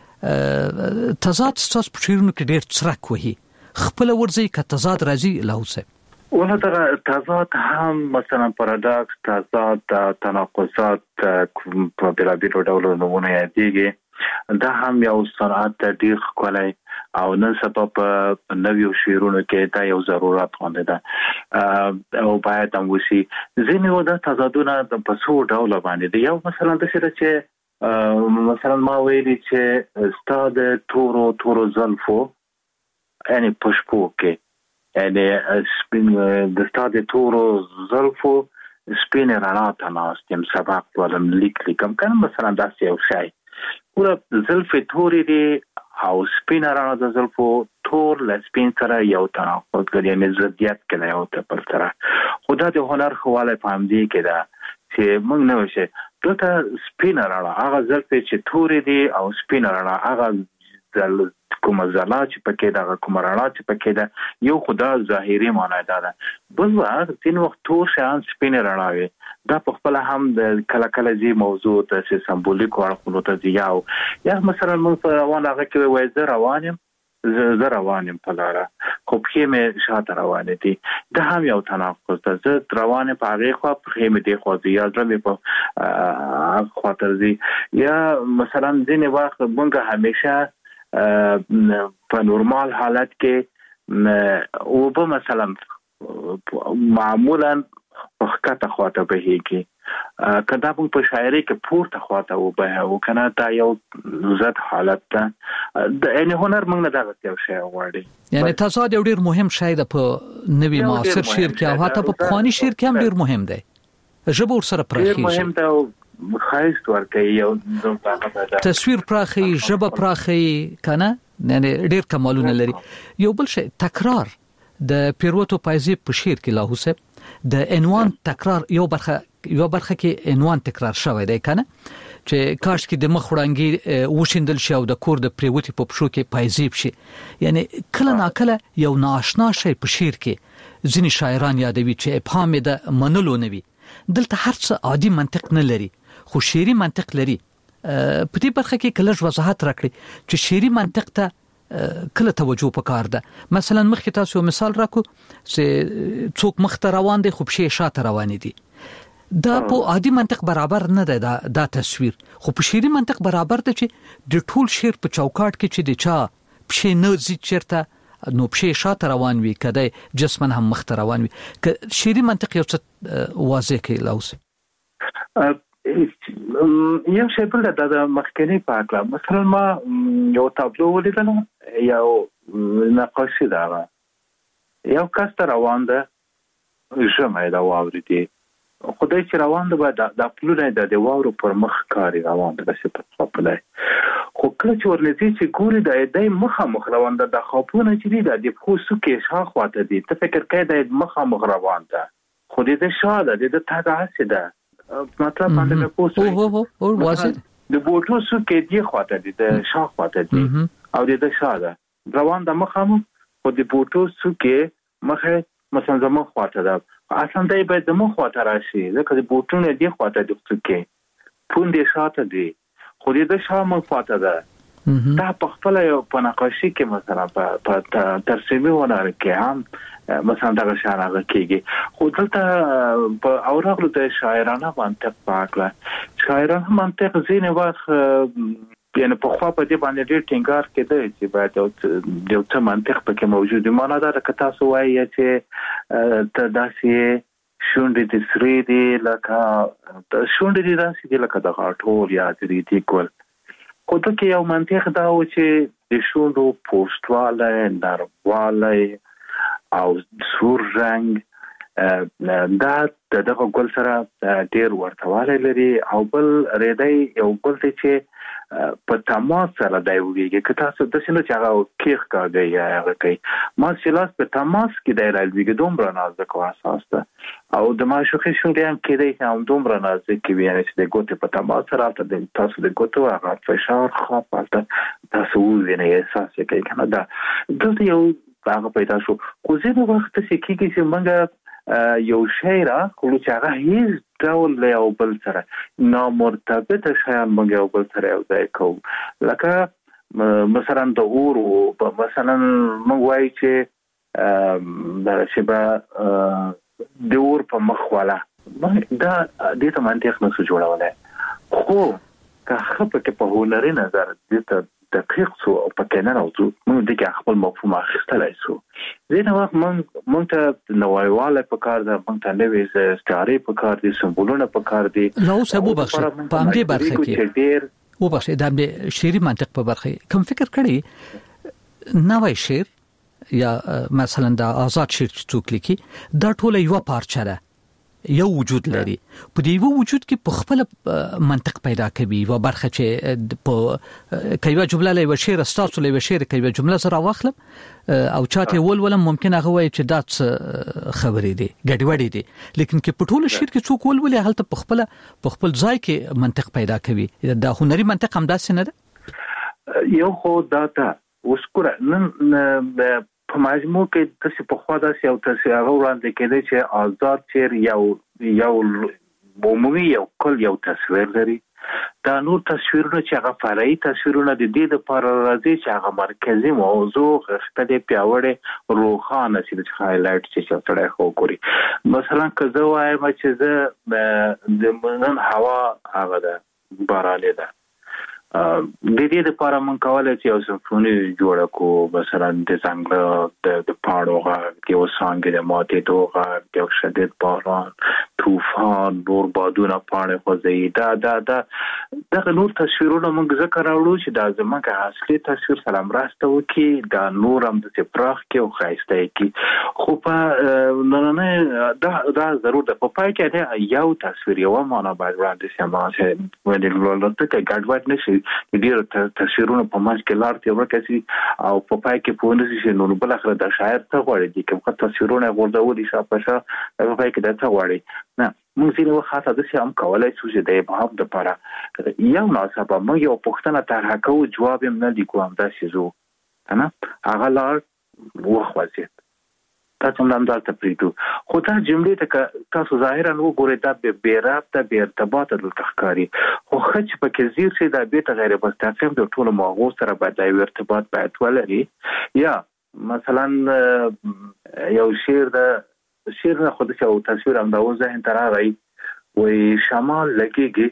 دی تضاد ستاسو په شعرونو کې ډېر څرک وهي خپل ورځي ک تضاد راځي لاوسه ولا تضاد هم مثلا پارادوکس تضاد تناقضات په بېلابېلو ډولو نمونه یادېږي دا هم یو صنعت ډېر ښکلی او نن سبا په نویو شعرونو کې دا یو ضرورت غونډه ده او باید هم وشي ځینې د تضادونه په څو ډول باندې دي یو مثلا د شعر چې مثلا ما ویلي چې استاد تورو زلفو یعنی پښپو کې یعنی سپین د استاد تورو زلفو سپین رڼا ته ناستم سبق ولم لیکم کنه مثلا داسې یو شی پورا زلف توري دي او سپین رڼا د زلفو تور لسپین سره یو تناقض کوي یعنی ضدیت کوي او ته پر سره خدا د هنر خواله پام دی کې دا چې موږ نه وشه دته سپین رڼا هغه زلف چې توري دي او سپین رڼا هغه کوم زلا چې پکې دا کوم رڼا چې پکې دا یو خدا ظاهري معنی ده بل وخت تین وخت تور شان سپین رڼا وي دا په خپل هم د کله کله زی موضوع ته سمبولیک ورکولو ته دی یا مثلا موږ په روان هغه کې وای زه روانم په لاره خو په مې شاته روان دي دا هم یو تناقض ده زه روانه په هغه خو په مې دی خو یا درمه په خاطر دي یا مثلا ځینې وخت موږ همیشه په نورمال حالت کې او به مثلا معمولا وخته خواته بهيږي کدا په شاعري کې پورته خواته و به او کنه دا یو زد حالت ده یعنی هنر موږ نه دا یو شی غواړي یعنی تاسو د ډیر مهم شی د په نوی معاصر شعر کې او حتی په پخوانی شعر کې هم ډیر مهم دی ژبه ورسره پراخي مهم ده خاص ورکه یو تصویر پراخي ژبه پراخي کنه یعنی ډیر کمالونه لري یو بل شی تکرار د پیروتو پایزی په شعر کې لاهوسه د عنوان تکرار یو برخه کې عنوان تکرار شوی دی کنه چې کاش کې د مخ وړانګي وشیندل شي او د کور د پریوتی په پښو کې پایزیب شي یعنی کله ناکله یو ناشنا شی په شعر کې ځینې شاعران یادوي چې ابهام د منلو نه وي دلته هر څه عادي منطق نه لري خو شعري منطق لري په دې برخه کې کله وضاحت راکړي چې شعري منطق ته کله توجه پکار ده مثلا مخکې تاسو مثال راکو چې څوک مخ ته روان دي خو په شاته روان دي دا په عادي منطق برابر نه ده دا تصویر خو په شعري منطق برابر ده چې د ټول شعر په چوکاټ کې چې د چا په نه زی چرته نو په شاته روان وي کده جسمن هم مخ ته روان وي ک شعري منطق یو څه واضح کوي لاوس یو شی بل د مخکنی پاکلا مثلا ما یو تابلو ولیدل یو نقاشي دا یو کس روان ده ژمه دا واوري خدای چې روان ده د پلونه د واورو پر مخ کاری روان ده چې په خپل خو کله چې ورنځي چې ګوري د مخه مخ روان ده د خپونه چې د پوسو کې شاخواته دي ته فکر کوي د مخه مخ روان ده خو دې شاده د تاګه ده مطلب باندې پوسټ او واسه د بوټو سو کې دی خواته دي د شاخ خواته دي او د شاده روان د مخامو خو د بوټو سو کې مخه مثلا زمو خواته ده اصلا دای به د مخ خواته راشي ځکه د بوټونو دی خواته دي سو کې پوندې شاته دي خو د شاخ مخ خواته ده دا په خپل یو په نقاشي کې مثلا په ترسیمي وناره کې هم مثلا دا شانه کېږي خو دلته په اوراغلو د شاعرانه منطق پاکله شاعرانه منطق ځینې وخت یعنی په خوا په دې باندې ډېر ټینګار کېده چې باید یو څه منطق پکې موجود وي معنا دا که تاسو وایي چې ته داسې شونډې د سرې دي لکه شونډې دي داسې دي لکه د غاټول یا د دې ګل خو ته کې یو منطق دا و چې د شونډو پوسټواله نرمواله او سور رنګ دا دغه ګل سره ډېر ورتواله لري او بل ریدای یو ګل چې په تماس سره دی ویږي که تاسو د سینو چې هغه کیخ کاږي یا هغه کوي ما سلاس په تماس کې دی راځي دومره نازک او اساس ده او د ماشوخي شونډې هم کېدای چې هم دومره نازک وي یعنی چې د ګوتې په تماس سره تاسو د ګوتو هغه فشار خاطر تاسو وینئ احساس کوي کنه دا دلته یو هغه پیدا شو خو ځینې وخت چې کېږي چې موږ یو شی را خو چې هغه هیڅ ډول له یو بل سره نامرتبط شیان موږ یو بل سره یو ځای کوو لکه مثلا د اورو مثلا موږ وایي چې د اور په مخ والا دا دې ته منطق نشو جوړولای خو که خپل په هنري نظر دې ته دقیق سو او پکې نه راوځو موږ د کې خپل مفهوم اخیستلای سو زه نو موږ ته نوایواله په کار ده موږ ته نوې استعاره په کار دي سمبولونه په کار دي نو سبو بخښ په همدې برخه کې او بخښ د شعري منطق په برخه کوم فکر کړی نوای شعر یا مثلا د آزاد شعر څوک لیکي دا ټول یو پارچه ده یو وجود لري په دې یو وجود کې په خپل منطق پیدا کوي و برخه چې په کایو جمله له شعر استاسو له شعر کایو جمله سره واخلم او چاته ولولم ممکن هغه وایي چې دا خبرې دي ګډوډي دي لیکن کې په ټول شعر کې څوک ولولي هلته په خپل ځای کې منطق پیدا کوي دا هنري منطق هم داسې نه ده یو خو دا وسکره نن په مجموع کې تاسو په خوا داسې او تاسو هغه وړاندې کېدای چې آزاد شعر یو عمومي یو کل یو تصویر لري دا نور تصویرونه چې هغه فرعي تصویرونه د دې لپاره راځي چې هغه مرکزي موضوع غښتلې پیاوړې روښانه شي چې هایلایټ چې سره خو کوي مثلا که زه وایم چې زه د نن هوا هغه ده بارانه ده د دې لپاره مونږ کولای چې یو سمفوني جوړ کو مثلا د څنګه د پاړو غږ یو څنګه د ماته دوغه یو شدید باران طوفان نور بادونه پاڼې خوځي دا نور تصویرونه موږ ذکر راوړو چې دا زموږه اصلي تصویر سلام راسته وکي دا نور هم د پراخ کې او خاصه کې خو په نه دا ضرور ده په پای کې یو تصویر یو معنا باید وړاندې شي ما چې ولې لته ګډوډ نشي ډیر تصویرونه په ماج کې لار ته ورکسي او په پای کې پوهنځي شي نو بل اخر د شاعر ته غوړي دي کوم تصویرونه ورته شاپشه په پای کې د ته غوړي نه موږ ځینې وخت د څه هم کولای شو چې د ابهام لپاره یو ناسبه موږ یو پوښتنه طرح کوو جواب یې نه دی کوم دا شی زو کنه هغه لار وخوځي تاسو هم دلته پریدو خو دا جملې ته تاسو ظاهرا وګورئ دا به رابطه به ارتباط د تخکاری خو خچ په کې زیر شي دا به غیر مستقیم د ټولو موضوع سره باید یو ارتباط باید ولري یا مثلا یو شعر نه خود څه او تصویر هم دا ذهن ته راغی وای شمال لګيږي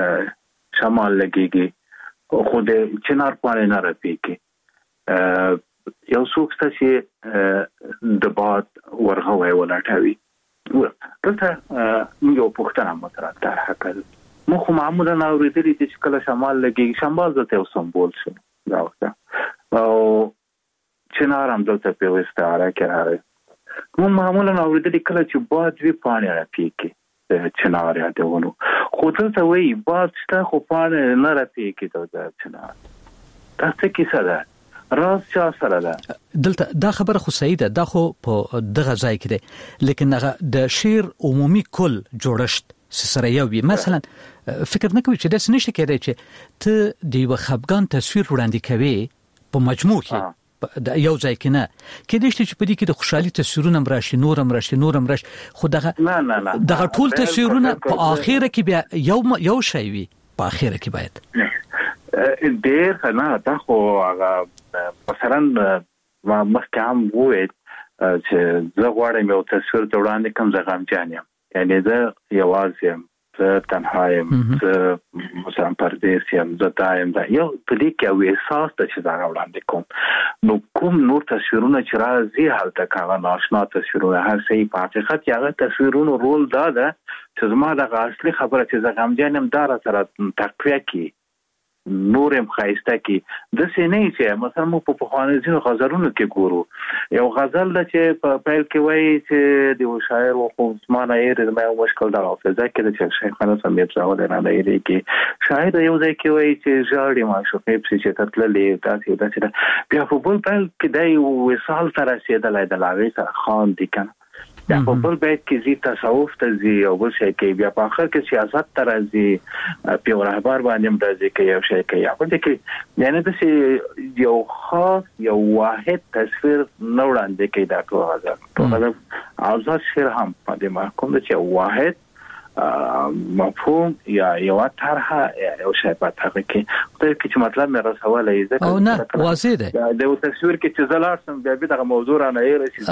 خو د چنار پاڼې نه راپیږي یو څوک چې د باد ورغوي ولاټوي دلته یو پښتنه مطرح طرح کړل مخ معمولا اوریدلی چې کله شمال لګيږي شمال د یو سمبول شو دا وخت او چنار هم دلته په استعاره کې راغی مو معمولا اوریدلی کله چې باد وی پاڼې راپیږي چنار یادونو خو دلته وی باد شته خو پاڼې نه راپیږي د چنار تاسو کې څه ده راز چا سره ده دلته دا خبره خو صحیح ده، دا خو په دغه ځای کې ده، لیکن هغه د شعر عمومي کل جوړښت سره یو وي. مثلا فکر نه کوي چې داس نشي کېدای چې ته د یو خپګان تصویر وړاندې کوي په مجموع کې د یو ځای کې نه کېدای چې په دې کې د خوشحالي تصویرونه راشي، نورم راشي، خو دغه ټول تصویرونه په اخیره کې بیا یو شی وي، په اخیره کې باید ډېر نه دا خو هغه مثلا ما مخکې هم وویل چې زه غواړم یو تصویر ته وړاندې کوم، زه غمجن یم، یعنی زه یوازې یم، زه تنها یم، زه مثلا پردیس یم، زه دا یم، یو په دې کې یو احساس ده چې دا وړاندې کوم. نو کوم نور تصویرونه چې راځي هلته هغه ناشنا تصویرونه هر څه په حقیقت هغه تصویرونو رول دا ده چې زما د اصلي خبره چې زه غمجن یم دا را سره تقویه کی نورم خایسته کی د سینې چې مثلا مو په پخواني ځینو غزلونو کې ګورو یو غزل د چې په پیل کې وایي چې د شاعر او عثمان ایر د مې مشکل دا حافظه کې چې شیخ خان سمیت راو د نه لري کې شاعر یو ځای کې وایي چې ژاړي ما شوفې په چې تطللې تاسو بیا په بل پیل کې د وصال تر رسیدلای د لاوي سره خان دي کنه دا په بل بیت کې زی تصوف ته زی او بل شي کې بیا په اخر کې سیاست تر زی په رهبر باندې مدازي کې یو شي کې یا په دې کې یعنی د یو خاص یو واحد تصویر نو وړاندې کې دا ټول اوزار شعر هم په دې محکوم دي چې واحد مفهوم یا یو طرحه یو شی په هغه کې خو چې مطلب مې رسوله یې او نه واضح ده د تصویر کې چې زلارسم بیا دغه موضوع را نه یې رسېږي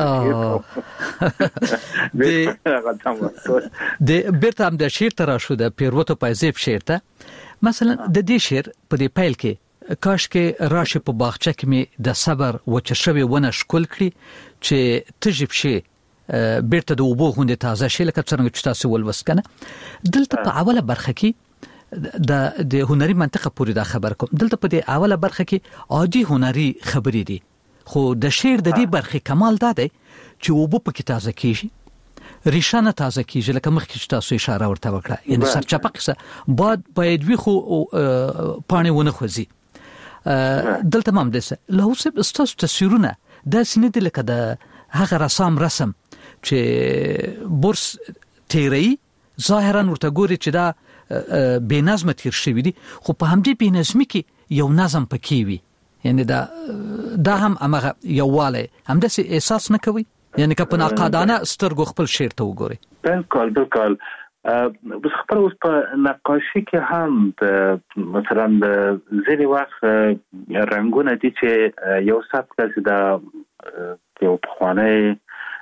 د بیرته هم د شعر تر شو د پیروتو پایزیب شعر ته مثلا د دې شعر په دې پیل کې کاش کې راشه په باغچه کې می د صبر وچشوي ونه شکل کړي چې تجب شي بیرته د اوبو غونډه تازه شي لکه څنګه چې تاسو ولوسکنه. دلته په اوله برخه کې د هنري منطقه پورې دا خبر کوم، دلته په دې اوله برخه کې عادي هنري خبرې دي، خو د شعر د دې برخه کمال دا دی چې اوبو پکې تازه کیږي، ریشانه تازه کیږي لکه مخکې چې تاسو اشاره ورته وکړه، یعنی سرچپه قصه باد باید وي خو پانی ونه خوځي. دلته هم دسه له اوسه استاد تصویرونه د سینې د لکه د هغه رسم چې بورس تیری ظاهرا ورته ګوري چې دا بے نظم تیر شوی دي، خو په همدې بے نظمي کې یو نظم پکې وي، یعنی دا هم هغه یواله هم د احساس نه کوي، یعنی که په ناقادانه سترګو خپل شعر ته وګوري. بالکل بس خبر اوس په نقاشي کې هم مثلا ځینې وخت رنگونه دي چې یو سبک چې دا یو پخوانی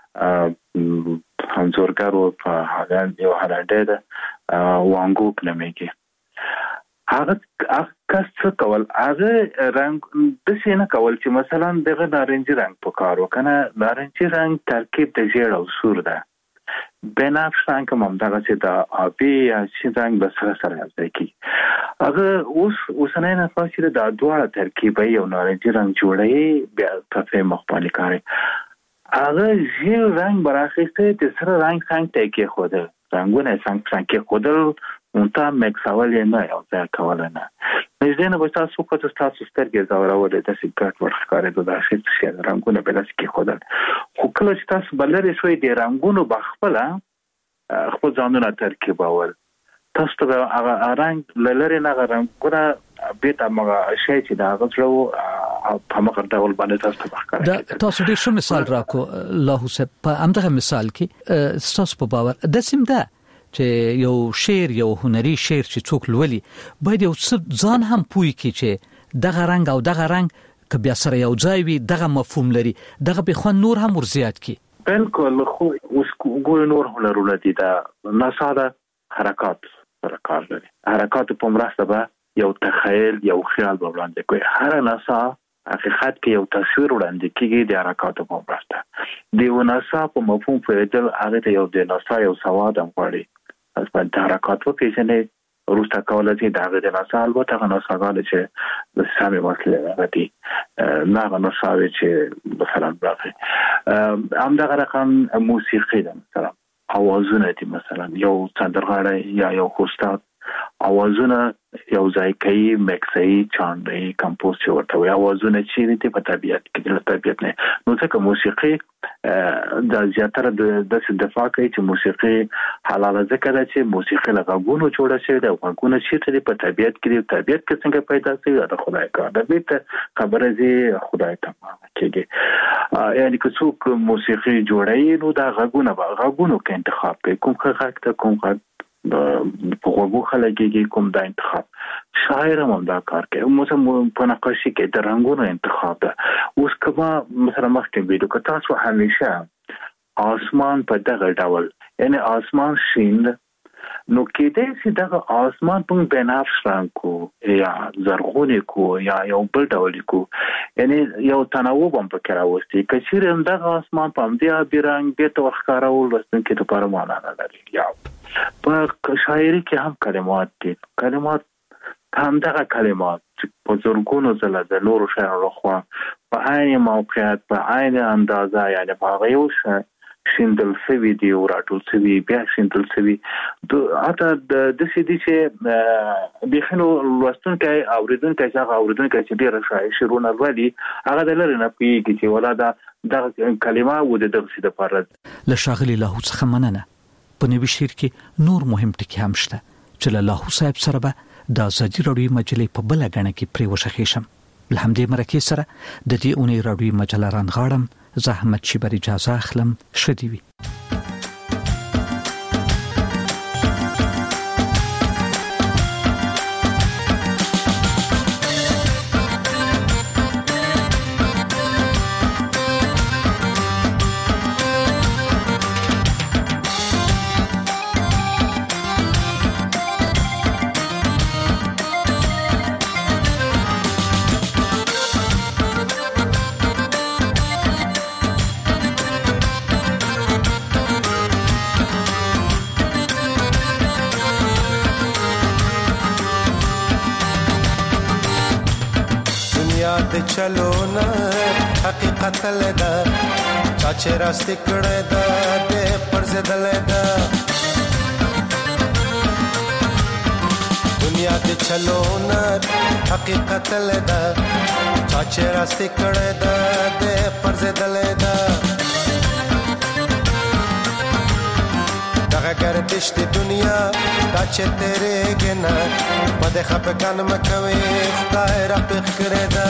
انځورګر او په هغه یو هالنډي ده وانګوک نومیږي، هغه کس څه کول هغه رنگ د سینه کول چې مثلا دغه نارنجي رنگ پکارو کنه، نارنجي رنگ ترکیب د ژیړ او سور ده، بنفش رنگ هم دغه چې د آبي یا شین رنگ به سره یوځای کی، هغه اوسنۍ نقاشي د دواړه ترکیب یو نارنجي رنگ جوړي بیا په مخبالي کوي، هغه ژیړ رنگ براخسته د سره رنگ څنګه کې خوده رنگونه څنګه کې خوده مونته مکسول نه یو ځای کول نه نږدې نه به تاسو کو تاسو سترګې زاوراول د سګرټ ورخاره د اخر شي رنگونه بل کې خوده، خو کله چې تاسو بلری شوي د رنگونو بخپله خپل ځانونه ترکیب اول تاسو ته هغه رنگ لری نه رنگونه بیت هغه شی چې دا غوړو په مخه ډول باندې تاسو ته ښکاري. دا تاسو ډیر ښه مثال راکو الله حسب په همدغه مثال کې تاسو په باور د سیم ده چې یو شعر یو هنري شعر چې څوک لولي باید یو ځان هم پوي کی چې دغه رنگ او دغه رنگ که بیا سره یو ځای وي دغه مفهوم لري دغه به خو نور هم ورزیات کی. بالکل خو اوس ګور نور هنرونه دي دا ناساده حرکات کار لري، حرکات په مرسته به یو تخیل یو خیال وړاندې کوي، هر ناسا حقیقت کې یو تصویر وړاندې کیږي د حرکاتو په مرسته د یو ناسا په مفهوم پیژندل هغه ته یو د ناسا یو سواد هم غواړي از په حرکات په پیژنې روسته کولای شي دا د ناسا البته هغه ناساګان چې د سامي مسله غوډي نه ناساوي چې مثلا راغی هم دا رقم موسیقي ده مثلا اوازونه دي مثلا یو سندرغاړی یا یو استاد اوازونه یو ځای کوي مکسي چاندي کمپوز چې ورته وي اوازونه چې دي په طبيعت کې د طبيعت نه نو ځکه موسیقي د زیاتره د دفاع کوي چې موسیقي حلاله ځکه چې موسیقي له غوونو جوړه شوی ده غوونه چې په طبيعت کې د طبيعت کې څنګه پیدا شوی د خدای کار د بیت خبره زی خدای ته کېږي یعنی که څوک موسیقي جوړي نو دا غوونه کې انتخاب کوي کوم غږ ته کوم غږ په وګو خلګي کوم دا انتخاب شاعر هم دا کار کوي مثلا په نقاشي کې د رنگونو انتخاب ده اوس کما مثلا مخکې ویډیو کې تاسو همیشه آسمان په دغه ډول یعنی آسمان شین نو کېدې چې دغه آسمان په بنفش رنگ کو یا زرغونی کو یا یو بل ډول کو یعنی یو تنوع هم پکې راوستي کچېر هم دغه آسمان په دې ابي رنگ به تو ښکارول ورسته کې لپاره معنا نه لري یا په شاعري کې هم کلمات هم دغه کلمات په زرګونو زله د نورو شاعرانو خوا په عین موقعیت په عین اندازه یعنی په یو شیندل سوي دی او راټول سوي بیا شیندل سوي اته د سې دي چې بخنو لوستونکي اوریدونکي چې ډیر شاعرونه ولي هغه د لری نه پیږي چې ولا د کلمه و د دغه د فرض لشاغلی له څخه مننه په نوي شعر کې نور مهم ټکي هم شته چې له صاحب سره به د ازادي راډیو مجلې په بل غاڼه کې پری وشخېشم له همدې مرکه سره د دې اونۍ راډیو مجله رانغاړم زحمت شي بر اجازه اخلم شدي وي چلو نه حقیقت لدا چاچه راستی کړه دا د پرزدل دا دنیا د چلو نه حقیقت لدا چاچه راستی کړه دا د پرزدل دا دغه گردش د دنیا دا چې تیرې ګنا بده خپکان مکوي خدای را پخ کړه دا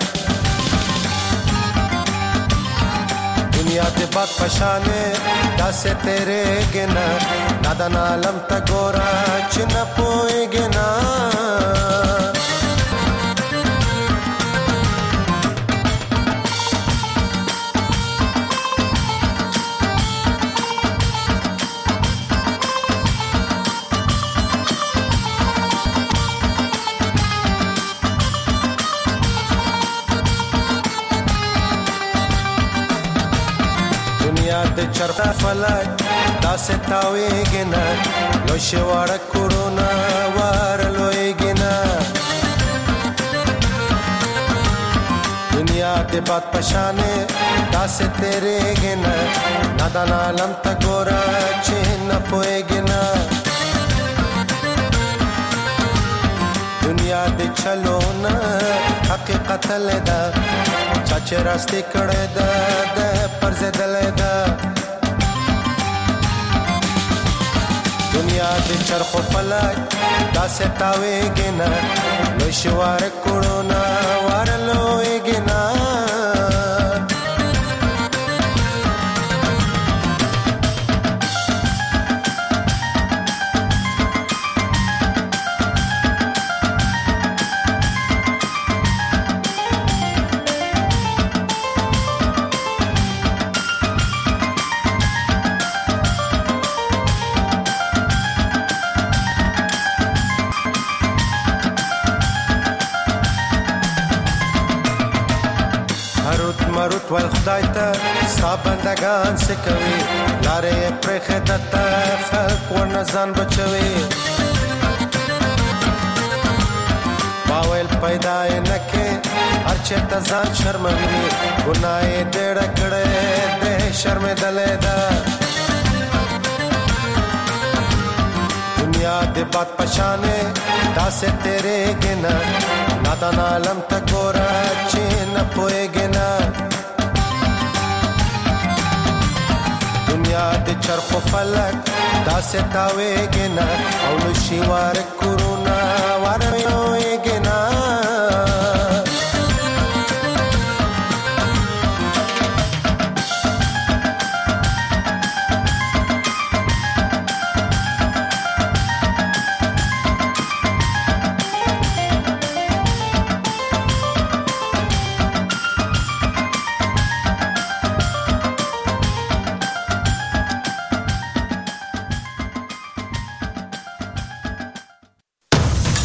دنیا د باد پشانه دا سے تیرے گنا نادان عالم تا گورا چن پوئے گنا د چرخ فلک دا ستاوي گنا لو شوار کورونا وار لوي گنا دنیا د باد پشانه دا سے تیرے گنا نادان عالم تا گورا چین پوئے گنا دنیا د چلو نا حقیقت لدا چاچه راستی کړه دا د پرزدل دا دنیا د چرخ فلک دا ستاوي گنا لو شوار کورونا وار لوي گنا مروت ول خدای ته سابندگان سکوي لارې پر خدات خلق ورنزان بچوي باول پیدا نکې ارچه ته ځان شرموي ګناي ډېر کړه دې شرم دلې دا دنیا د باد پشانه داسه تیرے گنا نادان عالم تا گورا چې نه پوهېږي دنیا د چرخ و فلک داسه تاوېږي او نشي وار کورونه